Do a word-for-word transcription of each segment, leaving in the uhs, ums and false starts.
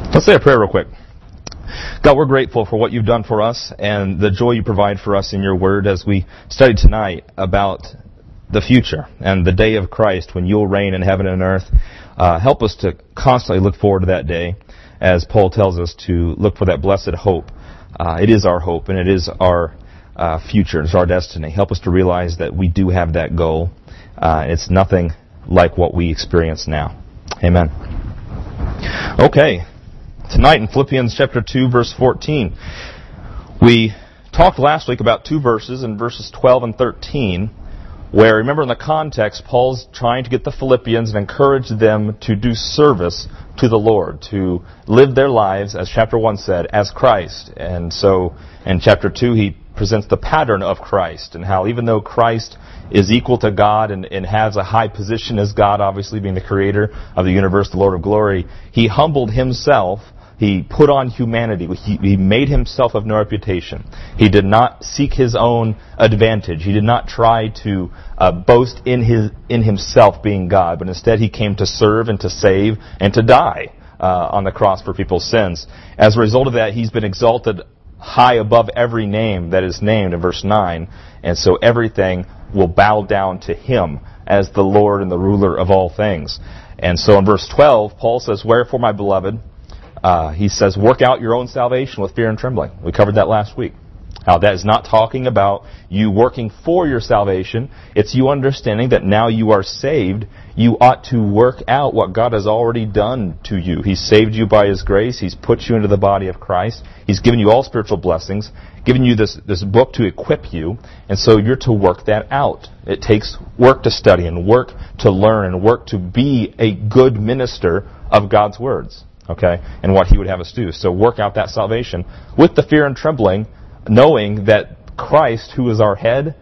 Let's say a prayer real quick. God, we're grateful for what you've done for us and the joy you provide for us in your word as we study tonight about the future and the day of Christ when you'll reign in heaven and earth. Uh, help us to constantly look forward to that day, as Paul tells us to look for that blessed hope. Uh, it is our hope and it is our uh, future. It's our destiny. Help us to realize that we do have that goal. Uh, it's nothing like what we experience now. Amen. Okay. Tonight in Philippians chapter two, verse fourteen, we talked last week about two verses in verses twelve and thirteen, where, remember in the context, Paul's trying to get the Philippians and encourage them to do service to the Lord, to live their lives, as chapter one said, as Christ. And so in chapter two, he presents the pattern of Christ and how even though Christ is equal to God and, and has a high position as God, obviously being the creator of the universe, the Lord of glory, he humbled himself. He put on humanity. He, he made himself of no reputation. He did not seek his own advantage. He did not try to uh, boast in his in himself being God, but instead he came to serve and to save and to die uh, on the cross for people's sins. As a result of that, he's been exalted high above every name that is named in verse nine, and so everything will bow down to him as the Lord and the ruler of all things. And so in verse twelve, Paul says, "Wherefore, my beloved," Uh, he says, work out your own salvation with fear and trembling. We covered that last week. Now, that is not talking about you working for your salvation. It's you understanding that now you are saved, you ought to work out what God has already done to you. He's saved you by His grace. He's put you into the body of Christ. He's given you all spiritual blessings, given you this, this book to equip you, and so you're to work that out. It takes work to study and work to learn and work to be a good minister of God's words. Okay, and what He would have us do. So work out that salvation with the fear and trembling, knowing that Christ, who is our head,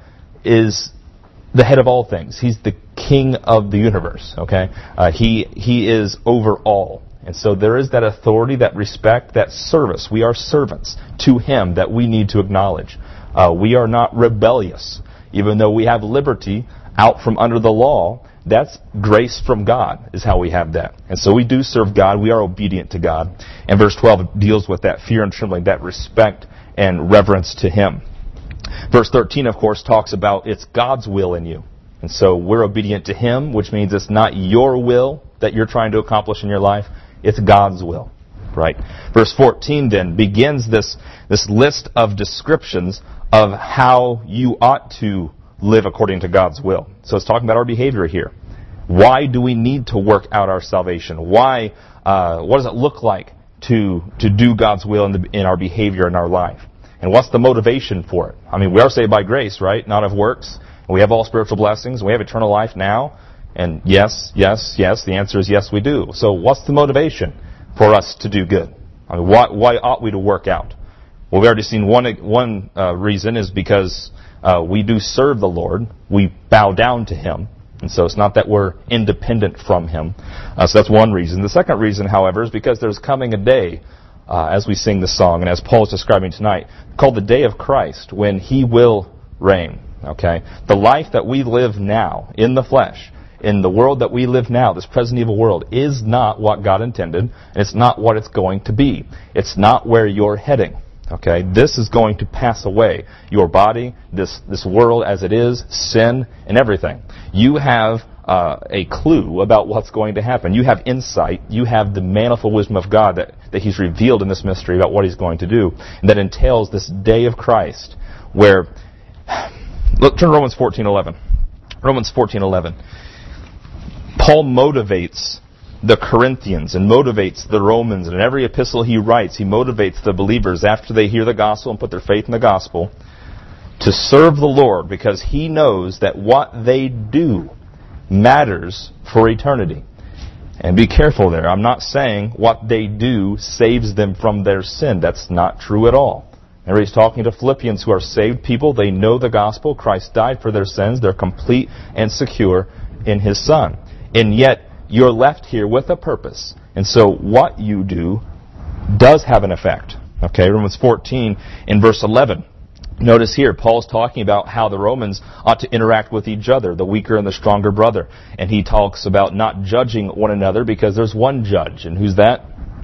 is the head of all things. He's the King of the universe. Okay, uh, He He is over all, and so there is that authority, that respect, that service. We are servants to Him that we need to acknowledge. Uh, we are not rebellious, even though we have liberty out from under the law. That's grace from God is how we have that. And so we do serve God. We are obedient to God. And verse twelve deals with that fear and trembling, that respect and reverence to Him. Verse thirteen, of course, talks about it's God's will in you. And so we're obedient to Him, which means it's not your will that you're trying to accomplish in your life. It's God's will. Right? Verse fourteen then begins this, this list of descriptions of how you ought to live according to God's will. So it's talking about our behavior here. Why do we need to work out our salvation? Why? Uh, what does it look like to to do God's will in, the, in our behavior in our life? And what's the motivation for it? I mean, we are saved by grace, right? Not of works. And we have all spiritual blessings. And we have eternal life now. And yes, yes, yes. The answer is yes, we do. So what's the motivation for us to do good? I mean, why, why ought we to work out? Well, we've already seen one one uh, reason is because Uh, we do serve the Lord. We bow down to Him. And so it's not that we're independent from Him. Uh, so that's one reason. The second reason, however, is because there's coming a day, uh, as we sing the song, and as Paul is describing tonight, called the day of Christ, when He will reign. Okay? The life that we live now, in the flesh, in the world that we live now, this present evil world, is not what God intended, and it's not what it's going to be. It's not where you're heading. Okay, this is going to pass away. Your body, this this world as it is, sin, and everything. You have uh, a clue about what's going to happen. You have insight. You have the manifold wisdom of God that, that He's revealed in this mystery about what He's going to do. And that entails this day of Christ where... Look, turn to Romans fourteen eleven. Romans fourteen eleven. Paul motivates the Corinthians and motivates the Romans, and in every epistle he writes, he motivates the believers after they hear the gospel and put their faith in the gospel to serve the Lord, because he knows that what they do matters for eternity. And be careful there. I'm not saying what they do saves them from their sin. That's not true at all. Remember, he's talking to Philippians who are saved people. They know the gospel. Christ died for their sins. They're complete and secure in His Son. And yet, you're left here with a purpose. And so what you do does have an effect. Okay, Romans fourteen in verse eleven. Notice here, Paul's talking about how the Romans ought to interact with each other, the weaker and the stronger brother. And he talks about not judging one another because there's one judge. And who's that?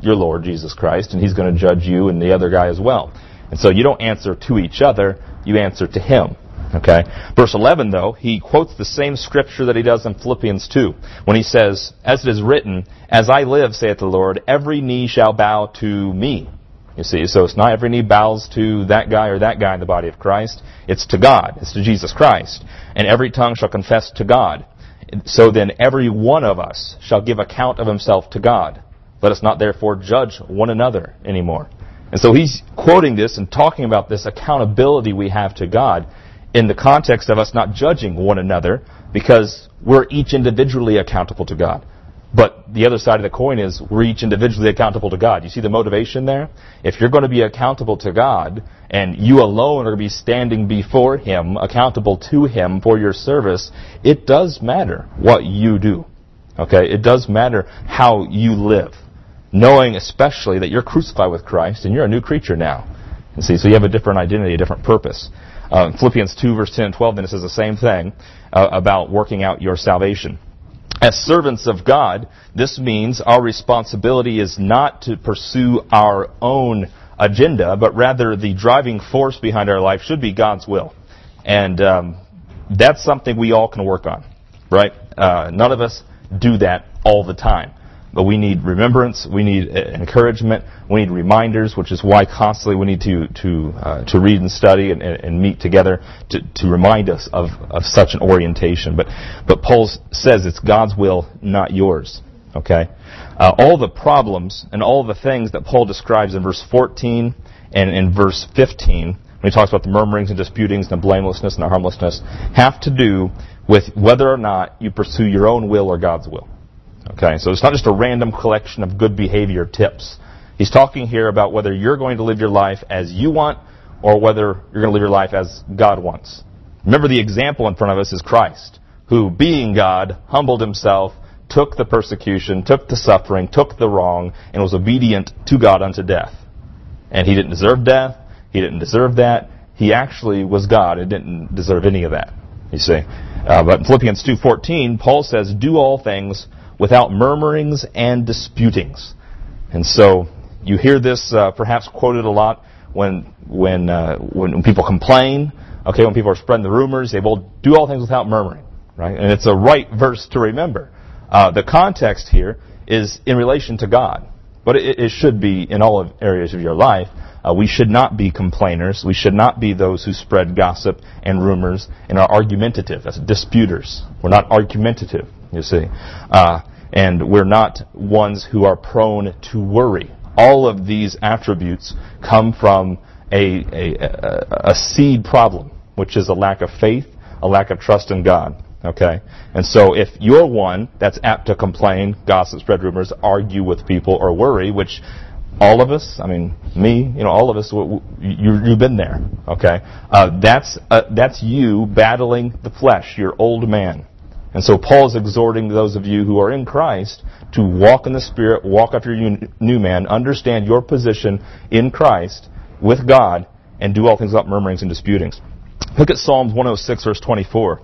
your Lord Jesus Christ, and He's going to judge you and the other guy as well. And so you don't answer to each other, you answer to Him. Okay? Verse eleven, though, he quotes the same scripture that he does in Philippians two, when he says, as it is written, as I live, saith the Lord, every knee shall bow to me. You see, so it's not every knee bows to that guy or that guy in the body of Christ. It's to God. It's to Jesus Christ. And every tongue shall confess to God. So then every one of us shall give account of himself to God. Let us not therefore judge one another anymore. And so he's quoting this and talking about this accountability we have to God in the context of us not judging one another, because we're each individually accountable to God. But the other side of the coin is we're each individually accountable to God. You see the motivation there? If you're going to be accountable to God, and you alone are going to be standing before Him, accountable to Him for your service, it does matter what you do. Okay? It does matter how you live. Knowing especially that you're crucified with Christ and you're a new creature now. And see, so you have a different identity, a different purpose. Uh, Philippians two, verse ten and twelve, then it says the same thing uh, about working out your salvation. As servants of God, this means our responsibility is not to pursue our own agenda, but rather the driving force behind our life should be God's will. And um, that's something we all can work on, right? Uh, none of us do that all the time. But we need remembrance, we need encouragement, we need reminders, which is why constantly we need to to uh, to read and study and, and meet together to, to remind us of, of such an orientation. But but Paul says it's God's will, not yours. Okay, uh, all the problems and all the things that Paul describes in verse fourteen and in verse fifteen, when he talks about the murmurings and disputings and the blamelessness and the harmlessness, have to do with whether or not you pursue your own will or God's will. Okay, so it's not just a random collection of good behavior tips. He's talking here about whether you're going to live your life as you want or whether you're going to live your life as God wants. Remember, the example in front of us is Christ, who, being God, humbled Himself, took the persecution, took the suffering, took the wrong, and was obedient to God unto death. And He didn't deserve death. He didn't deserve that. He actually was God and didn't deserve any of that, you see. Uh, but in Philippians two fourteen, Paul says, do all things without murmurings and disputings. And so you hear this uh, perhaps quoted a lot when when, uh, when when people complain. Okay, when people are spreading the rumors, they will do all things without murmuring, right? And it's a right verse to remember. Uh, the context here is in relation to God, but it, it should be in all areas of your life. Uh, we should not be complainers. We should not be those who spread gossip and rumors and are argumentative. That's disputers. We're not argumentative, you see. Uh, and we're not ones who are prone to worry. All of these attributes come from a, a, a, a seed problem, which is a lack of faith, a lack of trust in God. Okay? And so if you're one that's apt to complain, gossip, spread rumors, argue with people, or worry, which all of us, I mean, me, you know, all of us, you, you've been there, okay? Uh, that's uh, that's you battling the flesh, your old man. And so Paul is exhorting those of you who are in Christ to walk in the Spirit, walk after your new man, understand your position in Christ with God, and do all things without murmurings and disputings. Look at Psalms one oh six, verse twenty-four.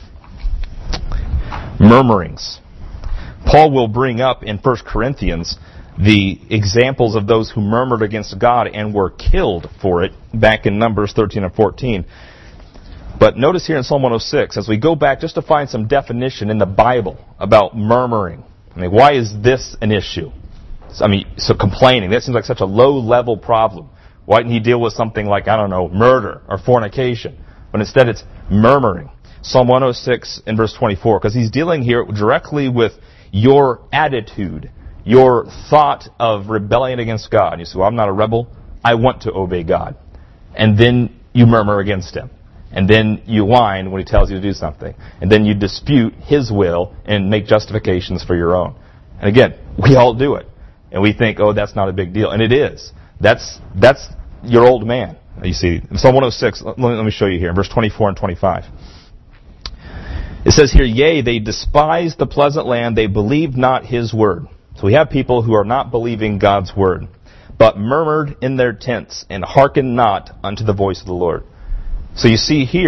Murmurings. Paul will bring up in First Corinthians the examples of those who murmured against God and were killed for it back in Numbers thirteen and fourteen. But notice here in Psalm one oh six, as we go back just to find some definition in the Bible about murmuring. I mean, why is this an issue? I mean, so complaining, that seems like such a low-level problem. Why didn't he deal with something like, I don't know, murder or fornication? But instead it's murmuring. Psalm one oh six and verse twenty-four, because he's dealing here directly with your attitude, your thought of rebellion against God. You say, well, I'm not a rebel. I want to obey God. And then you murmur against Him. And then you whine when He tells you to do something. And then you dispute His will and make justifications for your own. And again, we all do it. And we think, oh, that's not a big deal. And it is. That's that's your old man. You see, in Psalm one oh six, let me, let me show you here, in verse twenty-four and twenty-five. It says here, yea, they despised the pleasant land, they believed not His word. So we have people who are not believing God's word, but murmured in their tents, and hearkened not unto the voice of the Lord. So you see here,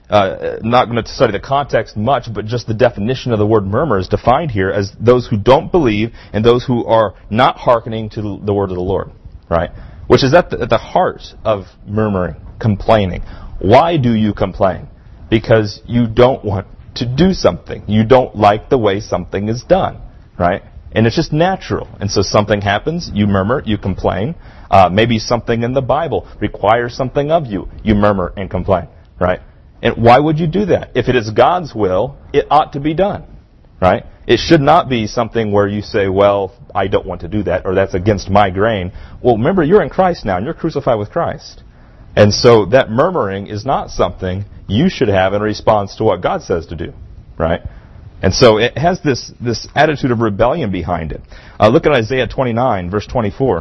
uh, not going to study the context much, but just the definition of the word murmur is defined here as those who don't believe and those who are not hearkening to the word of the Lord, right? Which is at the, at the heart of murmuring, complaining. Why do you complain? Because you don't want to do something. You don't like the way something is done, right? And it's just natural. And so something happens, you murmur, you complain. Uh, maybe something in the Bible requires something of you. You murmur and complain, right? And why would you do that? If it is God's will, it ought to be done, right? It should not be something where you say, well, I don't want to do that, or that's against my grain. Well, remember, you're in Christ now, and you're crucified with Christ. And so that murmuring is not something you should have in response to what God says to do, right? And so it has this, this attitude of rebellion behind it. Uh, look at Isaiah twenty-nine, verse twenty-four.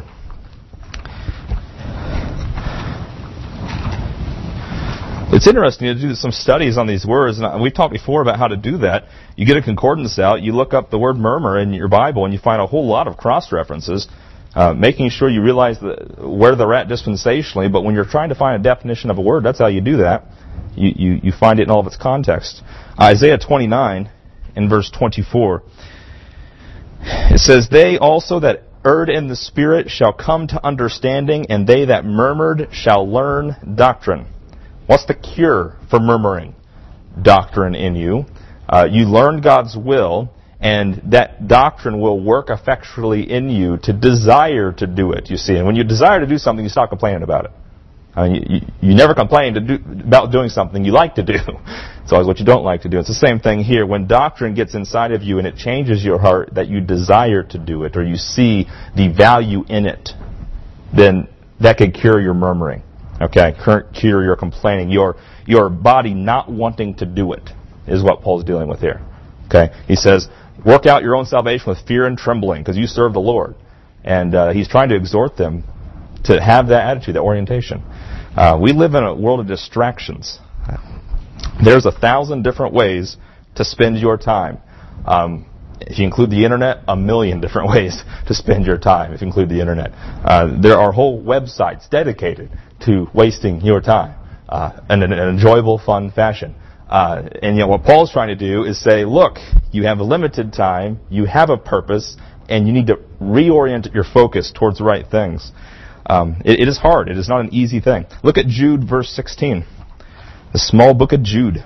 It's interesting to do some studies on these words, and we've talked before about how to do that. You get a concordance out, you look up the word murmur in your Bible, and you find a whole lot of cross-references, uh, making sure you realize the, where they're at dispensationally. But when you're trying to find a definition of a word, that's how you do that. You, you, you find it in all of its context. Isaiah twenty-nine, in verse twenty-four, it says, "They also that erred in the spirit shall come to understanding, and they that murmured shall learn doctrine." What's the cure for murmuring? Doctrine in you. Uh, you learn God's will, and that doctrine will work effectually in you to desire to do it, you see. And when you desire to do something, you stop complaining about it. I mean, you, you, you never complain to do, about doing something you like to do. It's always what you don't like to do. It's the same thing here. When doctrine gets inside of you and it changes your heart that you desire to do it, or you see the value in it, then that can cure your murmuring. Okay, cure your complaining, your your body not wanting to do it is what Paul's dealing with here. Okay, he says, work out your own salvation with fear and trembling because you serve the Lord. And uh, he's trying to exhort them to have that attitude, that orientation. Uh, we live in a world of distractions. There's a thousand different ways to spend your time. Um, If you include the internet, a million different ways to spend your time, if you include the internet. Uh, there are whole websites dedicated to wasting your time uh, in an, an enjoyable, fun fashion. Uh, and yet what Paul's trying to do is say, look, you have a limited time, you have a purpose, and you need to reorient your focus towards the right things. Um, it, it is hard. It is not an easy thing. Look at Jude, verse sixteen. The small book of Jude.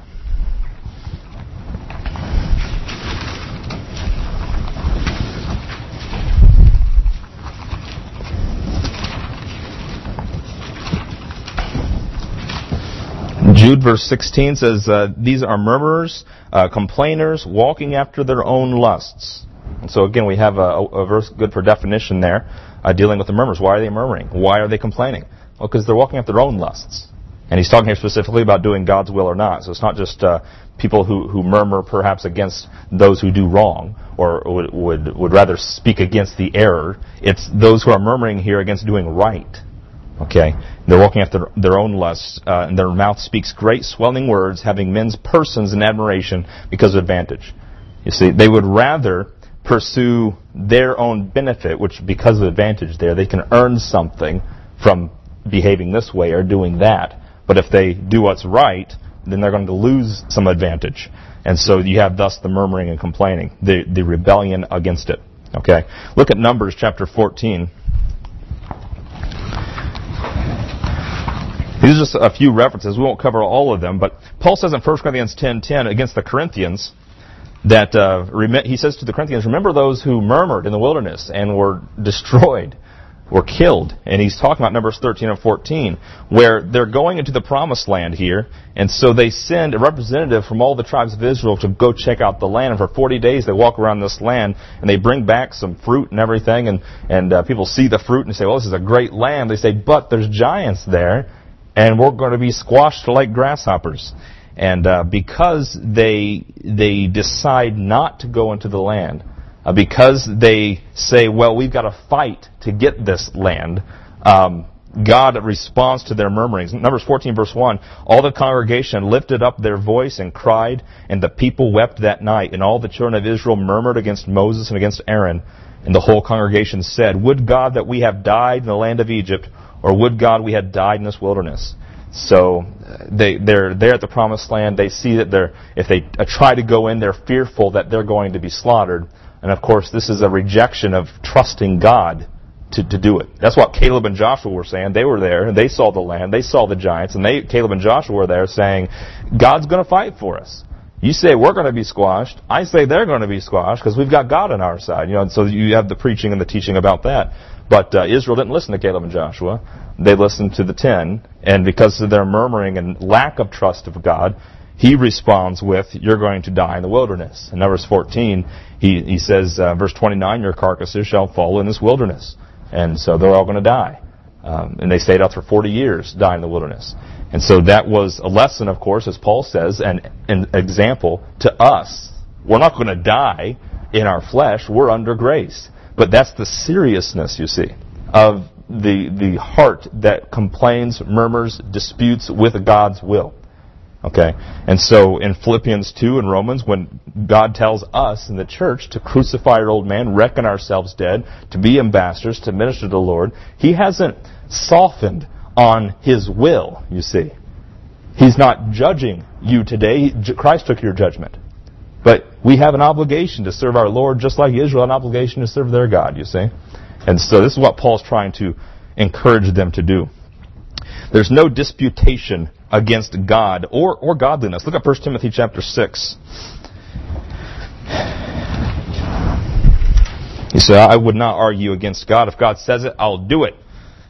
Jude verse sixteen says, uh, these are murmurers, uh, complainers, walking after their own lusts. And so again, we have a, a verse good for definition there, uh, dealing with the murmurers. Why are they murmuring? Why are they complaining? Well, because they're walking after their own lusts. And he's talking here specifically about doing God's will or not. So it's not just uh, people who, who murmur perhaps against those who do wrong, or would, would would rather speak against the error. It's those who are murmuring here against doing right. Okay, they're walking after their own lusts, uh, and their mouth speaks great swelling words, having men's persons in admiration because of advantage. You see, they would rather pursue their own benefit, which because of advantage there, they can earn something from behaving this way or doing that. But if they do what's right, then they're going to lose some advantage. And so you have thus the murmuring and complaining, the, the rebellion against it. Okay, look at Numbers chapter fourteen. These are just a few references. We won't cover all of them, but Paul says in First Corinthians ten ten against the Corinthians that uh, he says to the Corinthians, remember those who murmured in the wilderness and were destroyed, were killed. And he's talking about Numbers thirteen and fourteen, where they're going into the promised land here, and so they send a representative from all the tribes of Israel to go check out the land. And for forty days they walk around this land, and they bring back some fruit and everything, and, and uh, people see the fruit and say, well, this is a great land. They say, but there's giants there, and we're going to be squashed like grasshoppers. And uh, because they they decide not to go into the land, uh, because they say, well, we've got to fight to get this land, um, God responds to their murmurings. Numbers fourteen, verse one, all the congregation lifted up their voice and cried, and the people wept that night. And all the children of Israel murmured against Moses and against Aaron. And the whole congregation said, would God that we have died in the land of Egypt, or would God we had died in this wilderness? So they, they're there at the promised land. They see that they're, if they try to go in, they're fearful that they're going to be slaughtered. And of course, this is a rejection of trusting God to, to do it. That's what Caleb and Joshua were saying. They were there, and they saw the land, they saw the giants, and they, Caleb and Joshua were there saying, God's going to fight for us. You say we're going to be squashed. I say they're going to be squashed because we've got God on our side. You know, and so you have the preaching and the teaching about that. But uh, Israel didn't listen to Caleb and Joshua. They listened to the ten, and because of their murmuring and lack of trust of God, He responds with, "You're going to die in the wilderness." In Numbers fourteen, He He says, uh, verse twenty-nine, "Your carcasses shall fall in this wilderness," and so they're all going to die. Um, and they stayed out for forty years, dying in the wilderness. And so that was a lesson, of course, as Paul says, and an example to us. We're not going to die in our flesh. We're under grace. But that's the seriousness, you see, of the the heart that complains, murmurs, disputes with God's will. Okay? And so in Philippians two and Romans, when God tells us in the church to crucify our old man, reckon ourselves dead, to be ambassadors, to minister to the Lord, He hasn't softened on His will, you see. He's not judging you today. Christ took your judgment. But we have an obligation to serve our Lord just like Israel had an obligation to serve their God, you see. And so this is what Paul's trying to encourage them to do. There's no disputation against God or, or godliness. Look at First Timothy chapter six. You say, I would not argue against God. If God says it, I'll do it.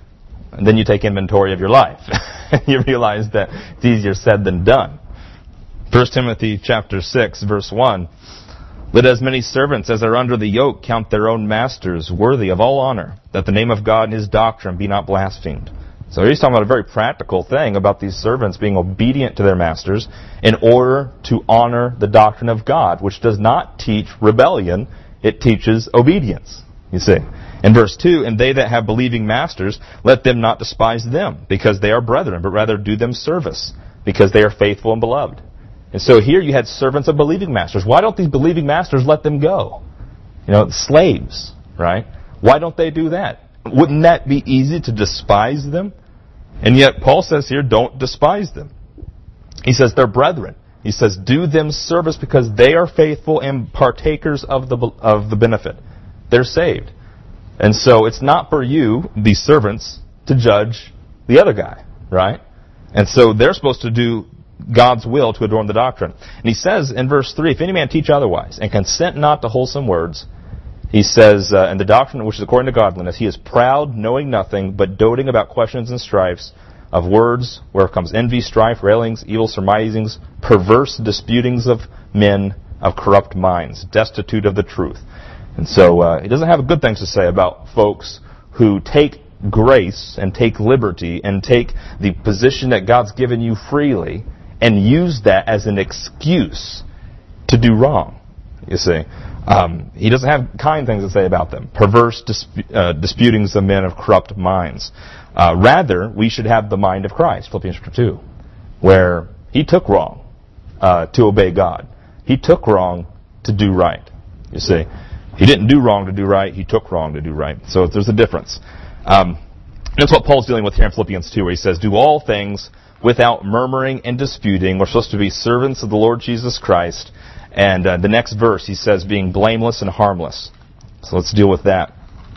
And then you take inventory of your life. You realize that it's easier said than done. First Timothy chapter six, verse one. Let as many servants as are under the yoke count their own masters worthy of all honor, that the name of God and His doctrine be not blasphemed. So he's talking about a very practical thing about these servants being obedient to their masters in order to honor the doctrine of God, which does not teach rebellion. It teaches obedience, you see. In verse two, and they that have believing masters, let them not despise them, because they are brethren, but rather do them service, because they are faithful and beloved. And so here you had servants of believing masters. Why don't these believing masters let them go? You know, slaves, right? Why don't they do that? Wouldn't that be easy to despise them? And yet Paul says here, don't despise them. He says they're brethren. He says do them service because they are faithful and partakers of the of the benefit. They're saved. And so it's not for you, these servants, to judge the other guy, right? And so they're supposed to do God's will to adorn the doctrine. And he says in verse three, if any man teach otherwise, and consent not to wholesome words, he says, uh, and the doctrine which is according to godliness, he is proud, knowing nothing, but doting about questions and strifes of words, where comes envy, strife, railings, evil surmisings, perverse disputings of men of corrupt minds, destitute of the truth. And so uh, he doesn't have good things to say about folks who take grace and take liberty and take the position that God's given you freely and use that as an excuse to do wrong, you see. Um, he doesn't have kind things to say about them. Perverse disp- uh, disputings of men of corrupt minds. Uh, rather, we should have the mind of Christ, Philippians chapter two, where He took wrong uh, to obey God. He took wrong to do right, you see. He didn't do wrong to do right. He took wrong to do right. So there's a difference. Um, that's what Paul's dealing with here in Philippians two, where he says, do all things without murmuring and disputing. We're supposed to be servants of the Lord Jesus Christ. And uh, the next verse, he says, being blameless and harmless. So let's deal with that.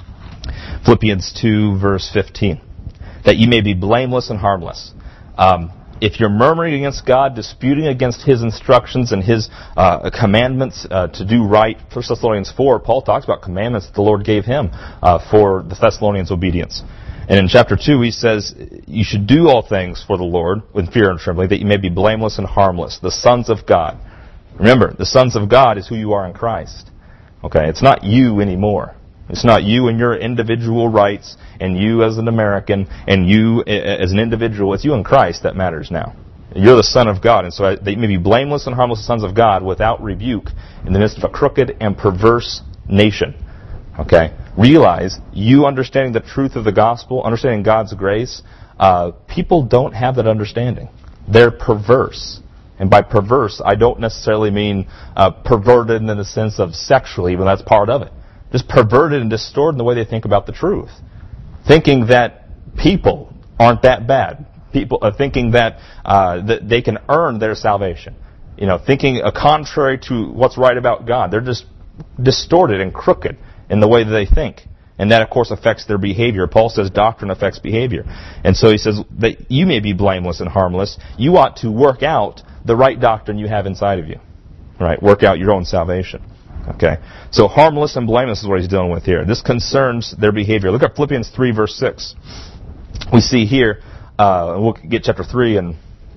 Philippians two, verse fifteen. That ye may be blameless and harmless. Um, if you're murmuring against God, disputing against His instructions and His uh, commandments uh, to do right, First Thessalonians four, Paul talks about commandments that the Lord gave him uh, for the Thessalonians' obedience. And in chapter two, he says, you should do all things for the Lord with fear and trembling, that you may be blameless and harmless, the sons of God. Remember, the sons of God is who you are in Christ. Okay, it's not you anymore. It's not you and your individual rights, and you as an American, and you as an individual. It's you in Christ that matters now. You're the Son of God, and so they may be blameless and harmless sons of God without rebuke in the midst of a crooked and perverse nation. Okay? Realize, you understanding the truth of the gospel, understanding God's grace, uh, people don't have that understanding. They're perverse. And by perverse, I don't necessarily mean uh, perverted in the sense of sexually, even that's part of it. Just perverted and distorted in the way they think about the truth. Thinking that people aren't that bad. people uh, thinking that uh, that they can earn their salvation. You know, thinking uh, contrary to what's right about God. They're just distorted and crooked in the way that they think. And that, of course, affects their behavior. Paul says doctrine affects behavior. And so he says that you may be blameless and harmless. You ought to work out the right doctrine you have inside of you. Right? Work out your own salvation. Okay? So harmless and blameless is what he's dealing with here. This concerns their behavior. Look at Philippians three, verse six. We see here, uh, we'll get chapter three in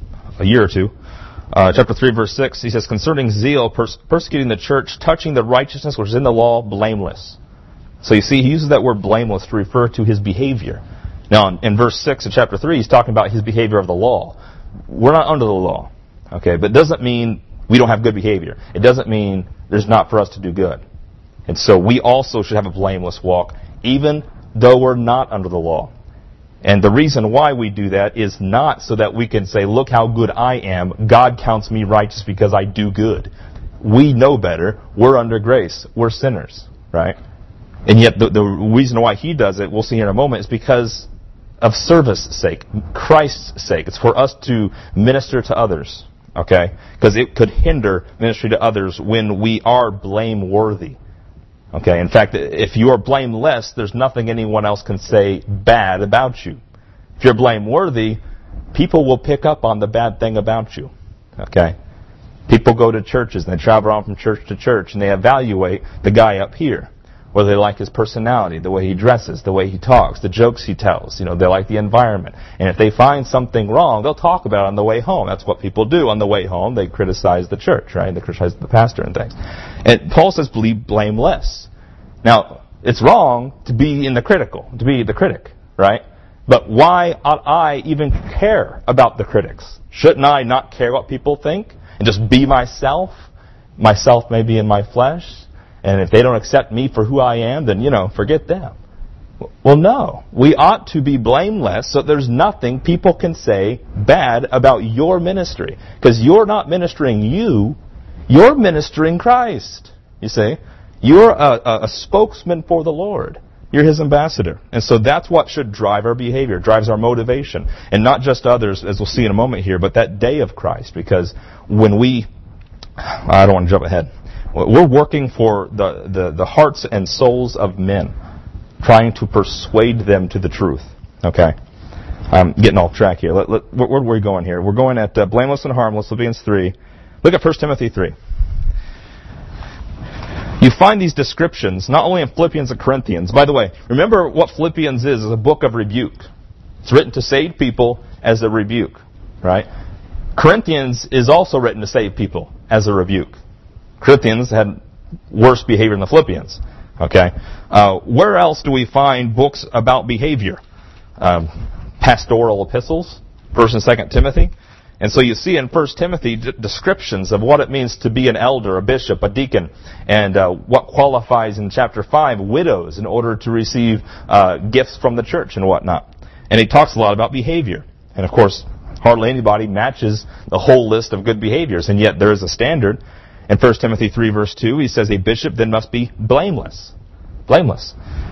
a year or two. Uh, chapter three, verse six, he says, concerning zeal, pers- persecuting the church, touching the righteousness which is in the law, blameless. So you see, he uses that word blameless to refer to his behavior. Now, in, in verse six of chapter three, he's talking about his behavior of the law. We're not under the law, okay? But it doesn't mean we don't have good behavior. It doesn't mean there's not for us to do good. And so we also should have a blameless walk, even though we're not under the law. And the reason why we do that is not so that we can say, look how good I am. God counts me righteous because I do good. We know better. We're under grace. We're sinners, right? And yet the, the reason why he does it, we'll see here in a moment, is because of service sake, Christ's sake. It's for us to minister to others, okay? Because it could hinder ministry to others when we are blameworthy. Okay, in fact, if you are blameless, there's nothing anyone else can say bad about you. If you're blameworthy, people will pick up on the bad thing about you. Okay? People go to churches and they travel around from church to church and they evaluate the guy up here. Whether they like his personality, the way he dresses, the way he talks, the jokes he tells. You know, they like the environment. And if they find something wrong, they'll talk about it on the way home. That's what people do on the way home. They criticize the church, right? They criticize the pastor and things. And Paul says, believe blameless. Now, it's wrong to be in the critical, to be the critic, right? But why ought I even care about the critics? Shouldn't I not care what people think and just be myself? Myself may be in my flesh. And if they don't accept me for who I am, then, you know, forget them. Well, no. We ought to be blameless so there's nothing people can say bad about your ministry. Because you're not ministering you, you're ministering Christ. You see? You're a, a, a spokesman for the Lord. You're His ambassador. And so that's what should drive our behavior, drives our motivation. And not just others, as we'll see in a moment here, but that day of Christ. Because when we... I don't want to jump ahead. We're working for the, the, the hearts and souls of men, trying to persuade them to the truth. Okay? I'm getting off track here. Let, let, where, where are we going here? We're going at uh, blameless and harmless, Philippians three. Look at First Timothy three. You find these descriptions not only in Philippians and Corinthians. By the way, remember what Philippians is, is a book of rebuke. It's written to save people as a rebuke, right? Corinthians is also written to save people as a rebuke. Corinthians had worse behavior than the Philippians. Okay, uh, where else do we find books about behavior? Um, pastoral epistles, First and Second Timothy, and so you see in First Timothy d- descriptions of what it means to be an elder, a bishop, a deacon, and uh, what qualifies in chapter five widows in order to receive uh, gifts from the church and whatnot. And he talks a lot about behavior, and of course, hardly anybody matches the whole list of good behaviors, and yet there is a standard. In First Timothy three, verse two, he says, a bishop then must be blameless. Blameless.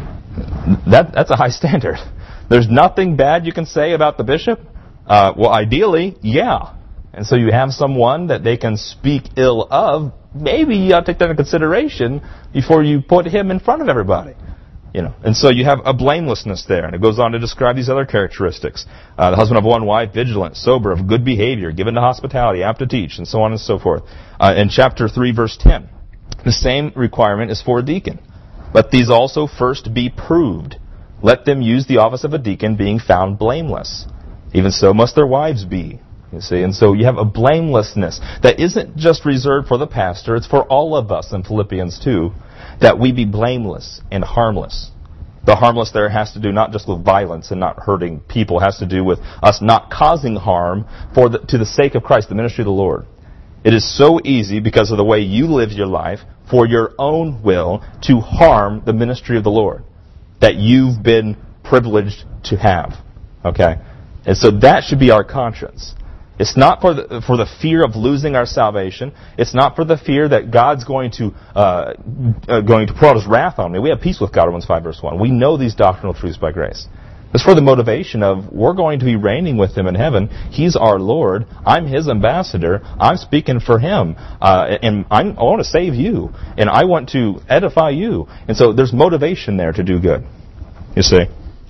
That, that's a high standard. There's nothing bad you can say about the bishop? Uh, well, ideally, yeah. And so you have someone that they can speak ill of, maybe you ought to take that into consideration before you put him in front of everybody. You know, and so you have a blamelessness there, and it goes on to describe these other characteristics. Uh, the husband of one wife, vigilant, sober, of good behavior, given to hospitality, apt to teach, and so on and so forth. Uh, in chapter three, verse ten, the same requirement is for a deacon. Let these also first be proved. Let them use the office of a deacon, being found blameless. Even so must their wives be. You see, and so you have a blamelessness that isn't just reserved for the pastor, it's for all of us in Philippians two. That we be blameless and harmless. The harmless there has to do not just with violence and not hurting people. It has to do with us not causing harm for the, to the sake of Christ, the ministry of the Lord. It is so easy because of the way you live your life for your own will to harm the ministry of the Lord that you've been privileged to have. Okay? And so that should be our conscience. It's not for the, for the fear of losing our salvation. It's not for the fear that God's going to uh, uh, going to pour out His wrath on me. We have peace with God, Romans five, verse one. We know these doctrinal truths by grace. It's for the motivation of, we're going to be reigning with Him in heaven. He's our Lord. I'm His ambassador. I'm speaking for Him. Uh, and I'm, I want to save you. And I want to edify you. And so there's motivation there to do good. You see?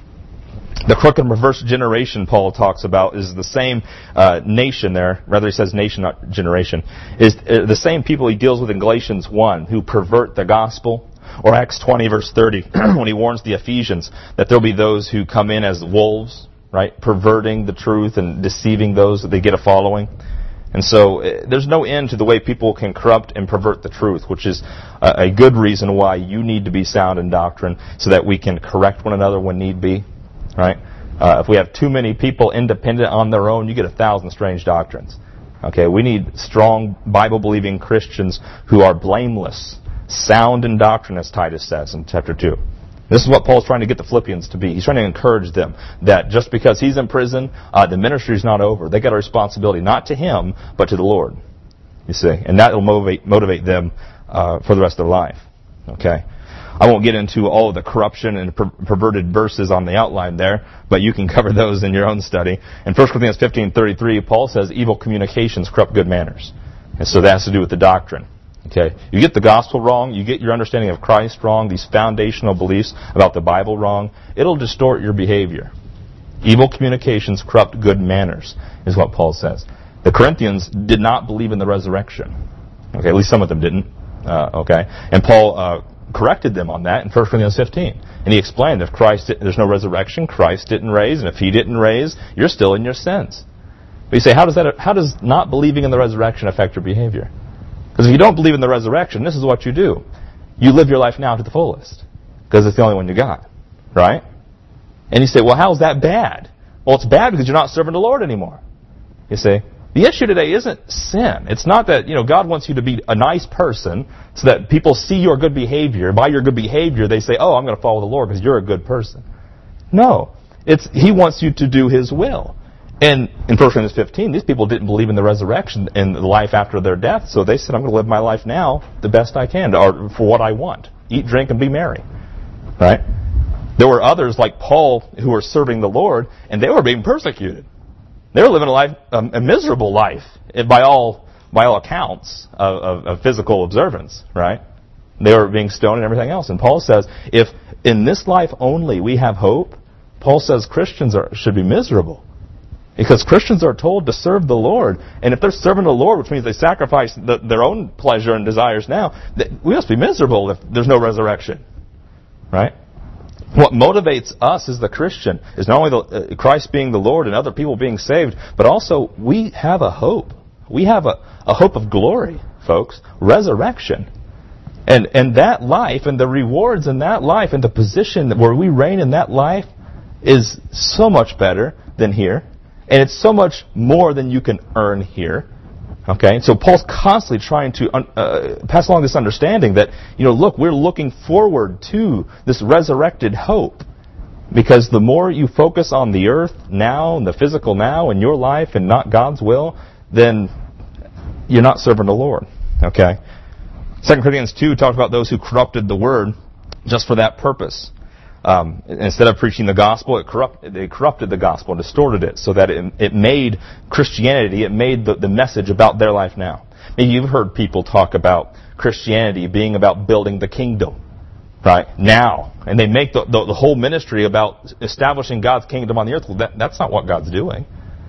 The crooked and perverse generation Paul talks about is the same uh, nation there. Rather, he says nation, not generation. Is uh, the same people he deals with in Galatians one who pervert the gospel. Or Acts twenty, verse thirty, when he warns the Ephesians that there'll be those who come in as wolves, right, perverting the truth and deceiving those that they get a following. And so uh, there's no end to the way people can corrupt and pervert the truth, which is a, a good reason why you need to be sound in doctrine so that we can correct one another when need be, right? Uh, if we have too many people independent on their own, you get a thousand strange doctrines. Okay, we need strong Bible-believing Christians who are blameless, sound in doctrine, as Titus says in chapter two. This is what Paul's trying to get the Philippians to be. He's trying to encourage them that just because he's in prison, uh, the ministry's not over. They got a responsibility, not to him, but to the Lord. You see, and that will motivate motivate them uh, for the rest of their life. Okay, I won't get into all of the corruption and per- perverted verses on the outline there, but you can cover those in your own study. In First Corinthians fifteen thirty-three, Paul says evil communications corrupt good manners, and so that has to do with the doctrine. Okay, you get the gospel wrong, you get your understanding of Christ wrong, these foundational beliefs about the Bible wrong, it'll distort your behavior. Evil communications corrupt good manners, is what Paul says. The Corinthians did not believe in the resurrection. Okay, at least some of them didn't. Uh, okay, and Paul uh, corrected them on that in First Corinthians fifteen. And he explained, if Christ, there's no resurrection, Christ didn't raise, and if He didn't raise, you're still in your sins. But you say, how does that? How does not believing in the resurrection affect your behavior? Because if you don't believe in the resurrection, this is what you do. You live your life now to the fullest. Because it's the only one you got. Right? And you say, well, how's that bad? Well, it's bad because you're not serving the Lord anymore. You see? The issue today isn't sin. It's not that, you know, God wants you to be a nice person so that people see your good behavior. By your good behavior, they say, oh, I'm going to follow the Lord because you're a good person. No. It's He wants you to do His will. And in First Corinthians fifteen, these people didn't believe in the resurrection and the life after their death, so they said, I'm going to live my life now the best I can, or for what I want. Eat, drink, and be merry. Right? There were others like Paul who were serving the Lord, and they were being persecuted. They were living a life, um, a miserable life, by all by all accounts of, of, of physical observance. Right? They were being stoned and everything else. And Paul says, if in this life only we have hope, Paul says Christians are, should be miserable. Because Christians are told to serve the Lord. And if they're serving the Lord, which means they sacrifice the, their own pleasure and desires now, we must be miserable if there's no resurrection. Right? What motivates us as the Christian is not only the, uh, Christ being the Lord and other people being saved, but also we have a hope. We have a, a hope of glory, folks. Resurrection. And, and that life and the rewards in that life and the position where we reign in that life is so much better than here. And it's so much more than you can earn here. Okay? So Paul's constantly trying to uh, pass along this understanding that, you know, look, we're looking forward to this resurrected hope. Because the more you focus on the earth now, and the physical now, in your life, and not God's will, then you're not serving the Lord. Okay? Second Corinthians two talks about those who corrupted the word just for that purpose. Um, instead of preaching the gospel, it corrupt, they corrupted the gospel and distorted it so that it, it made Christianity, it made the, the message about their life now. Maybe you've heard people talk about Christianity being about building the kingdom, right, now. And they make the, the, the whole ministry about establishing God's kingdom on the earth. Well, that, that's not what God's doing.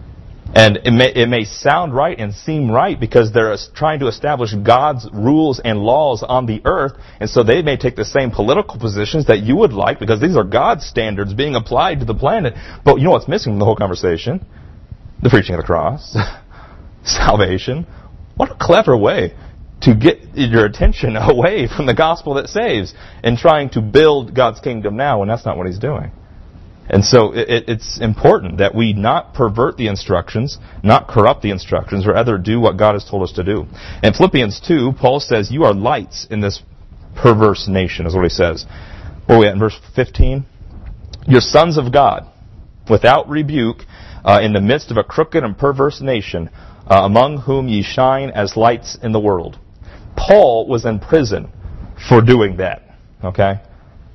And it may, it may sound right and seem right because they're trying to establish God's rules and laws on the earth, and so they may take the same political positions that you would like because these are God's standards being applied to the planet. But you know what's missing from the whole conversation? The preaching of the cross. Salvation. What a clever way to get your attention away from the gospel that saves and trying to build God's kingdom now when that's not what He's doing. And so it, it's important that we not pervert the instructions, not corrupt the instructions, rather do what God has told us to do. In Philippians two, Paul says, you are lights in this perverse nation, is what he says. Where are we at in verse fifteen? You're sons of God, without rebuke, uh, in the midst of a crooked and perverse nation, uh, among whom ye shine as lights in the world. Paul was in prison for doing that. Okay?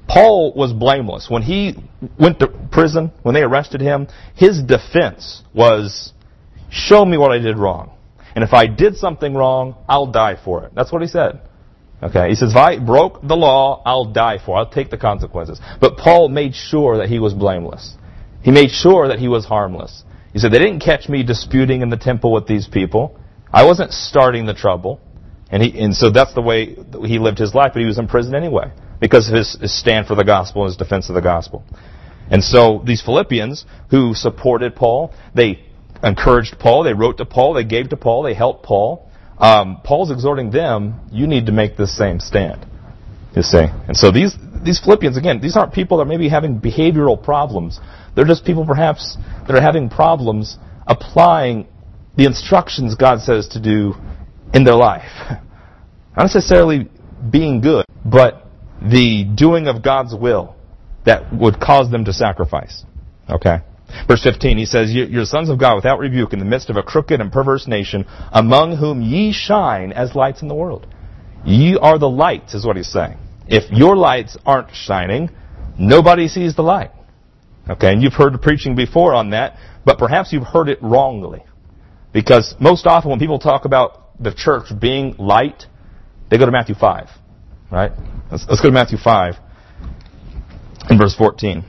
Paul was blameless. When he went to prison, when they arrested him, his defense was, show me what I did wrong. And if I did something wrong, I'll die for it. That's what he said. Okay, he says, if I broke the law, I'll die for it. I'll take the consequences. But Paul made sure that he was blameless. He made sure that he was harmless. He said, they didn't catch me disputing in the temple with these people. I wasn't starting the trouble. And he, and so that's the way he lived his life, but he was in prison anyway, because of his, his stand for the gospel and his defense of the gospel. And so these Philippians who supported Paul, they encouraged Paul, they wrote to Paul, they gave to Paul, they helped Paul. Um, Paul's exhorting them, you need to make this same stand. You see. And so these these Philippians, again, these aren't people that may be having behavioral problems. They're just people perhaps that are having problems applying the instructions God says to do in their life. Not necessarily being good, but the doing of God's will that would cause them to sacrifice. Okay? Verse fifteen, he says, you're sons of God without rebuke in the midst of a crooked and perverse nation, among whom ye shine as lights in the world. Ye are the lights, is what he's saying. If your lights aren't shining, nobody sees the light. Okay, and you've heard the preaching before on that, but perhaps you've heard it wrongly. Because most often when people talk about the church being light, they go to Matthew five. Right? Let's, let's go to Matthew five in verse fourteen.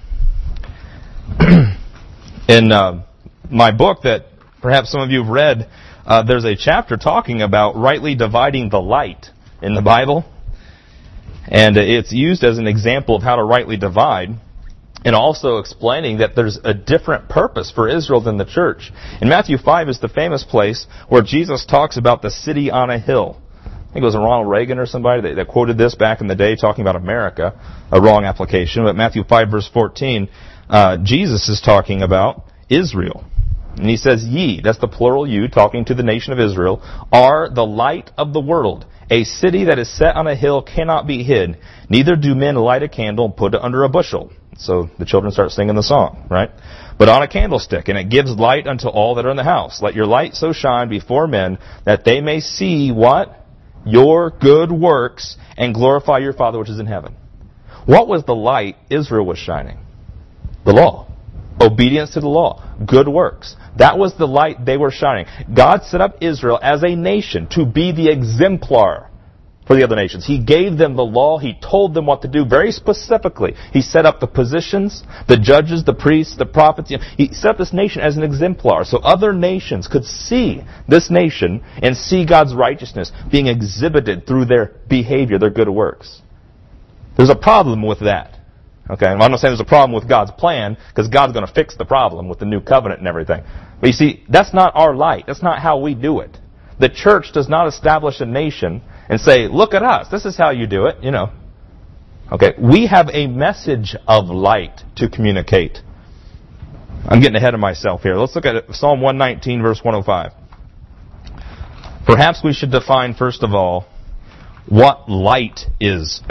In uh, my book that perhaps some of you have read, uh, there's a chapter talking about rightly dividing the light in the Bible. And it's used as an example of how to rightly divide, and also explaining that there's a different purpose for Israel than the church. In Matthew five is the famous place where Jesus talks about the city on a hill. I think it was Ronald Reagan or somebody that, that quoted this back in the day talking about America, a wrong application. But Matthew five verse fourteen, uh, Jesus is talking about Israel. And he says, ye, that's the plural you, talking to the nation of Israel, are the light of the world. A city that is set on a hill cannot be hid. Neither do men light a candle and put it under a bushel. So the children start singing the song, right? But on a candlestick, and it gives light unto all that are in the house. Let your light so shine before men that they may see what? Your good works and glorify your Father which is in heaven. What was the light Israel was shining? The law. Obedience to the law. Good works. That was the light they were shining. God set up Israel as a nation to be the exemplar for the other nations. He gave them the law. He told them what to do very specifically. He set up the positions, the judges, the priests, the prophets. He set up this nation as an exemplar so other nations could see this nation and see God's righteousness being exhibited through their behavior, their good works. There's a problem with that. Okay, I'm not saying there's a problem with God's plan, because God's going to fix the problem with the new covenant and everything. But you see, that's not our light. That's not how we do it. The church does not establish a nation and say, look at us, this is how you do it, you know. Okay, we have a message of light to communicate. I'm getting ahead of myself here. Let's look at Psalm one nineteen, verse one oh five. Perhaps we should define, first of all, what light is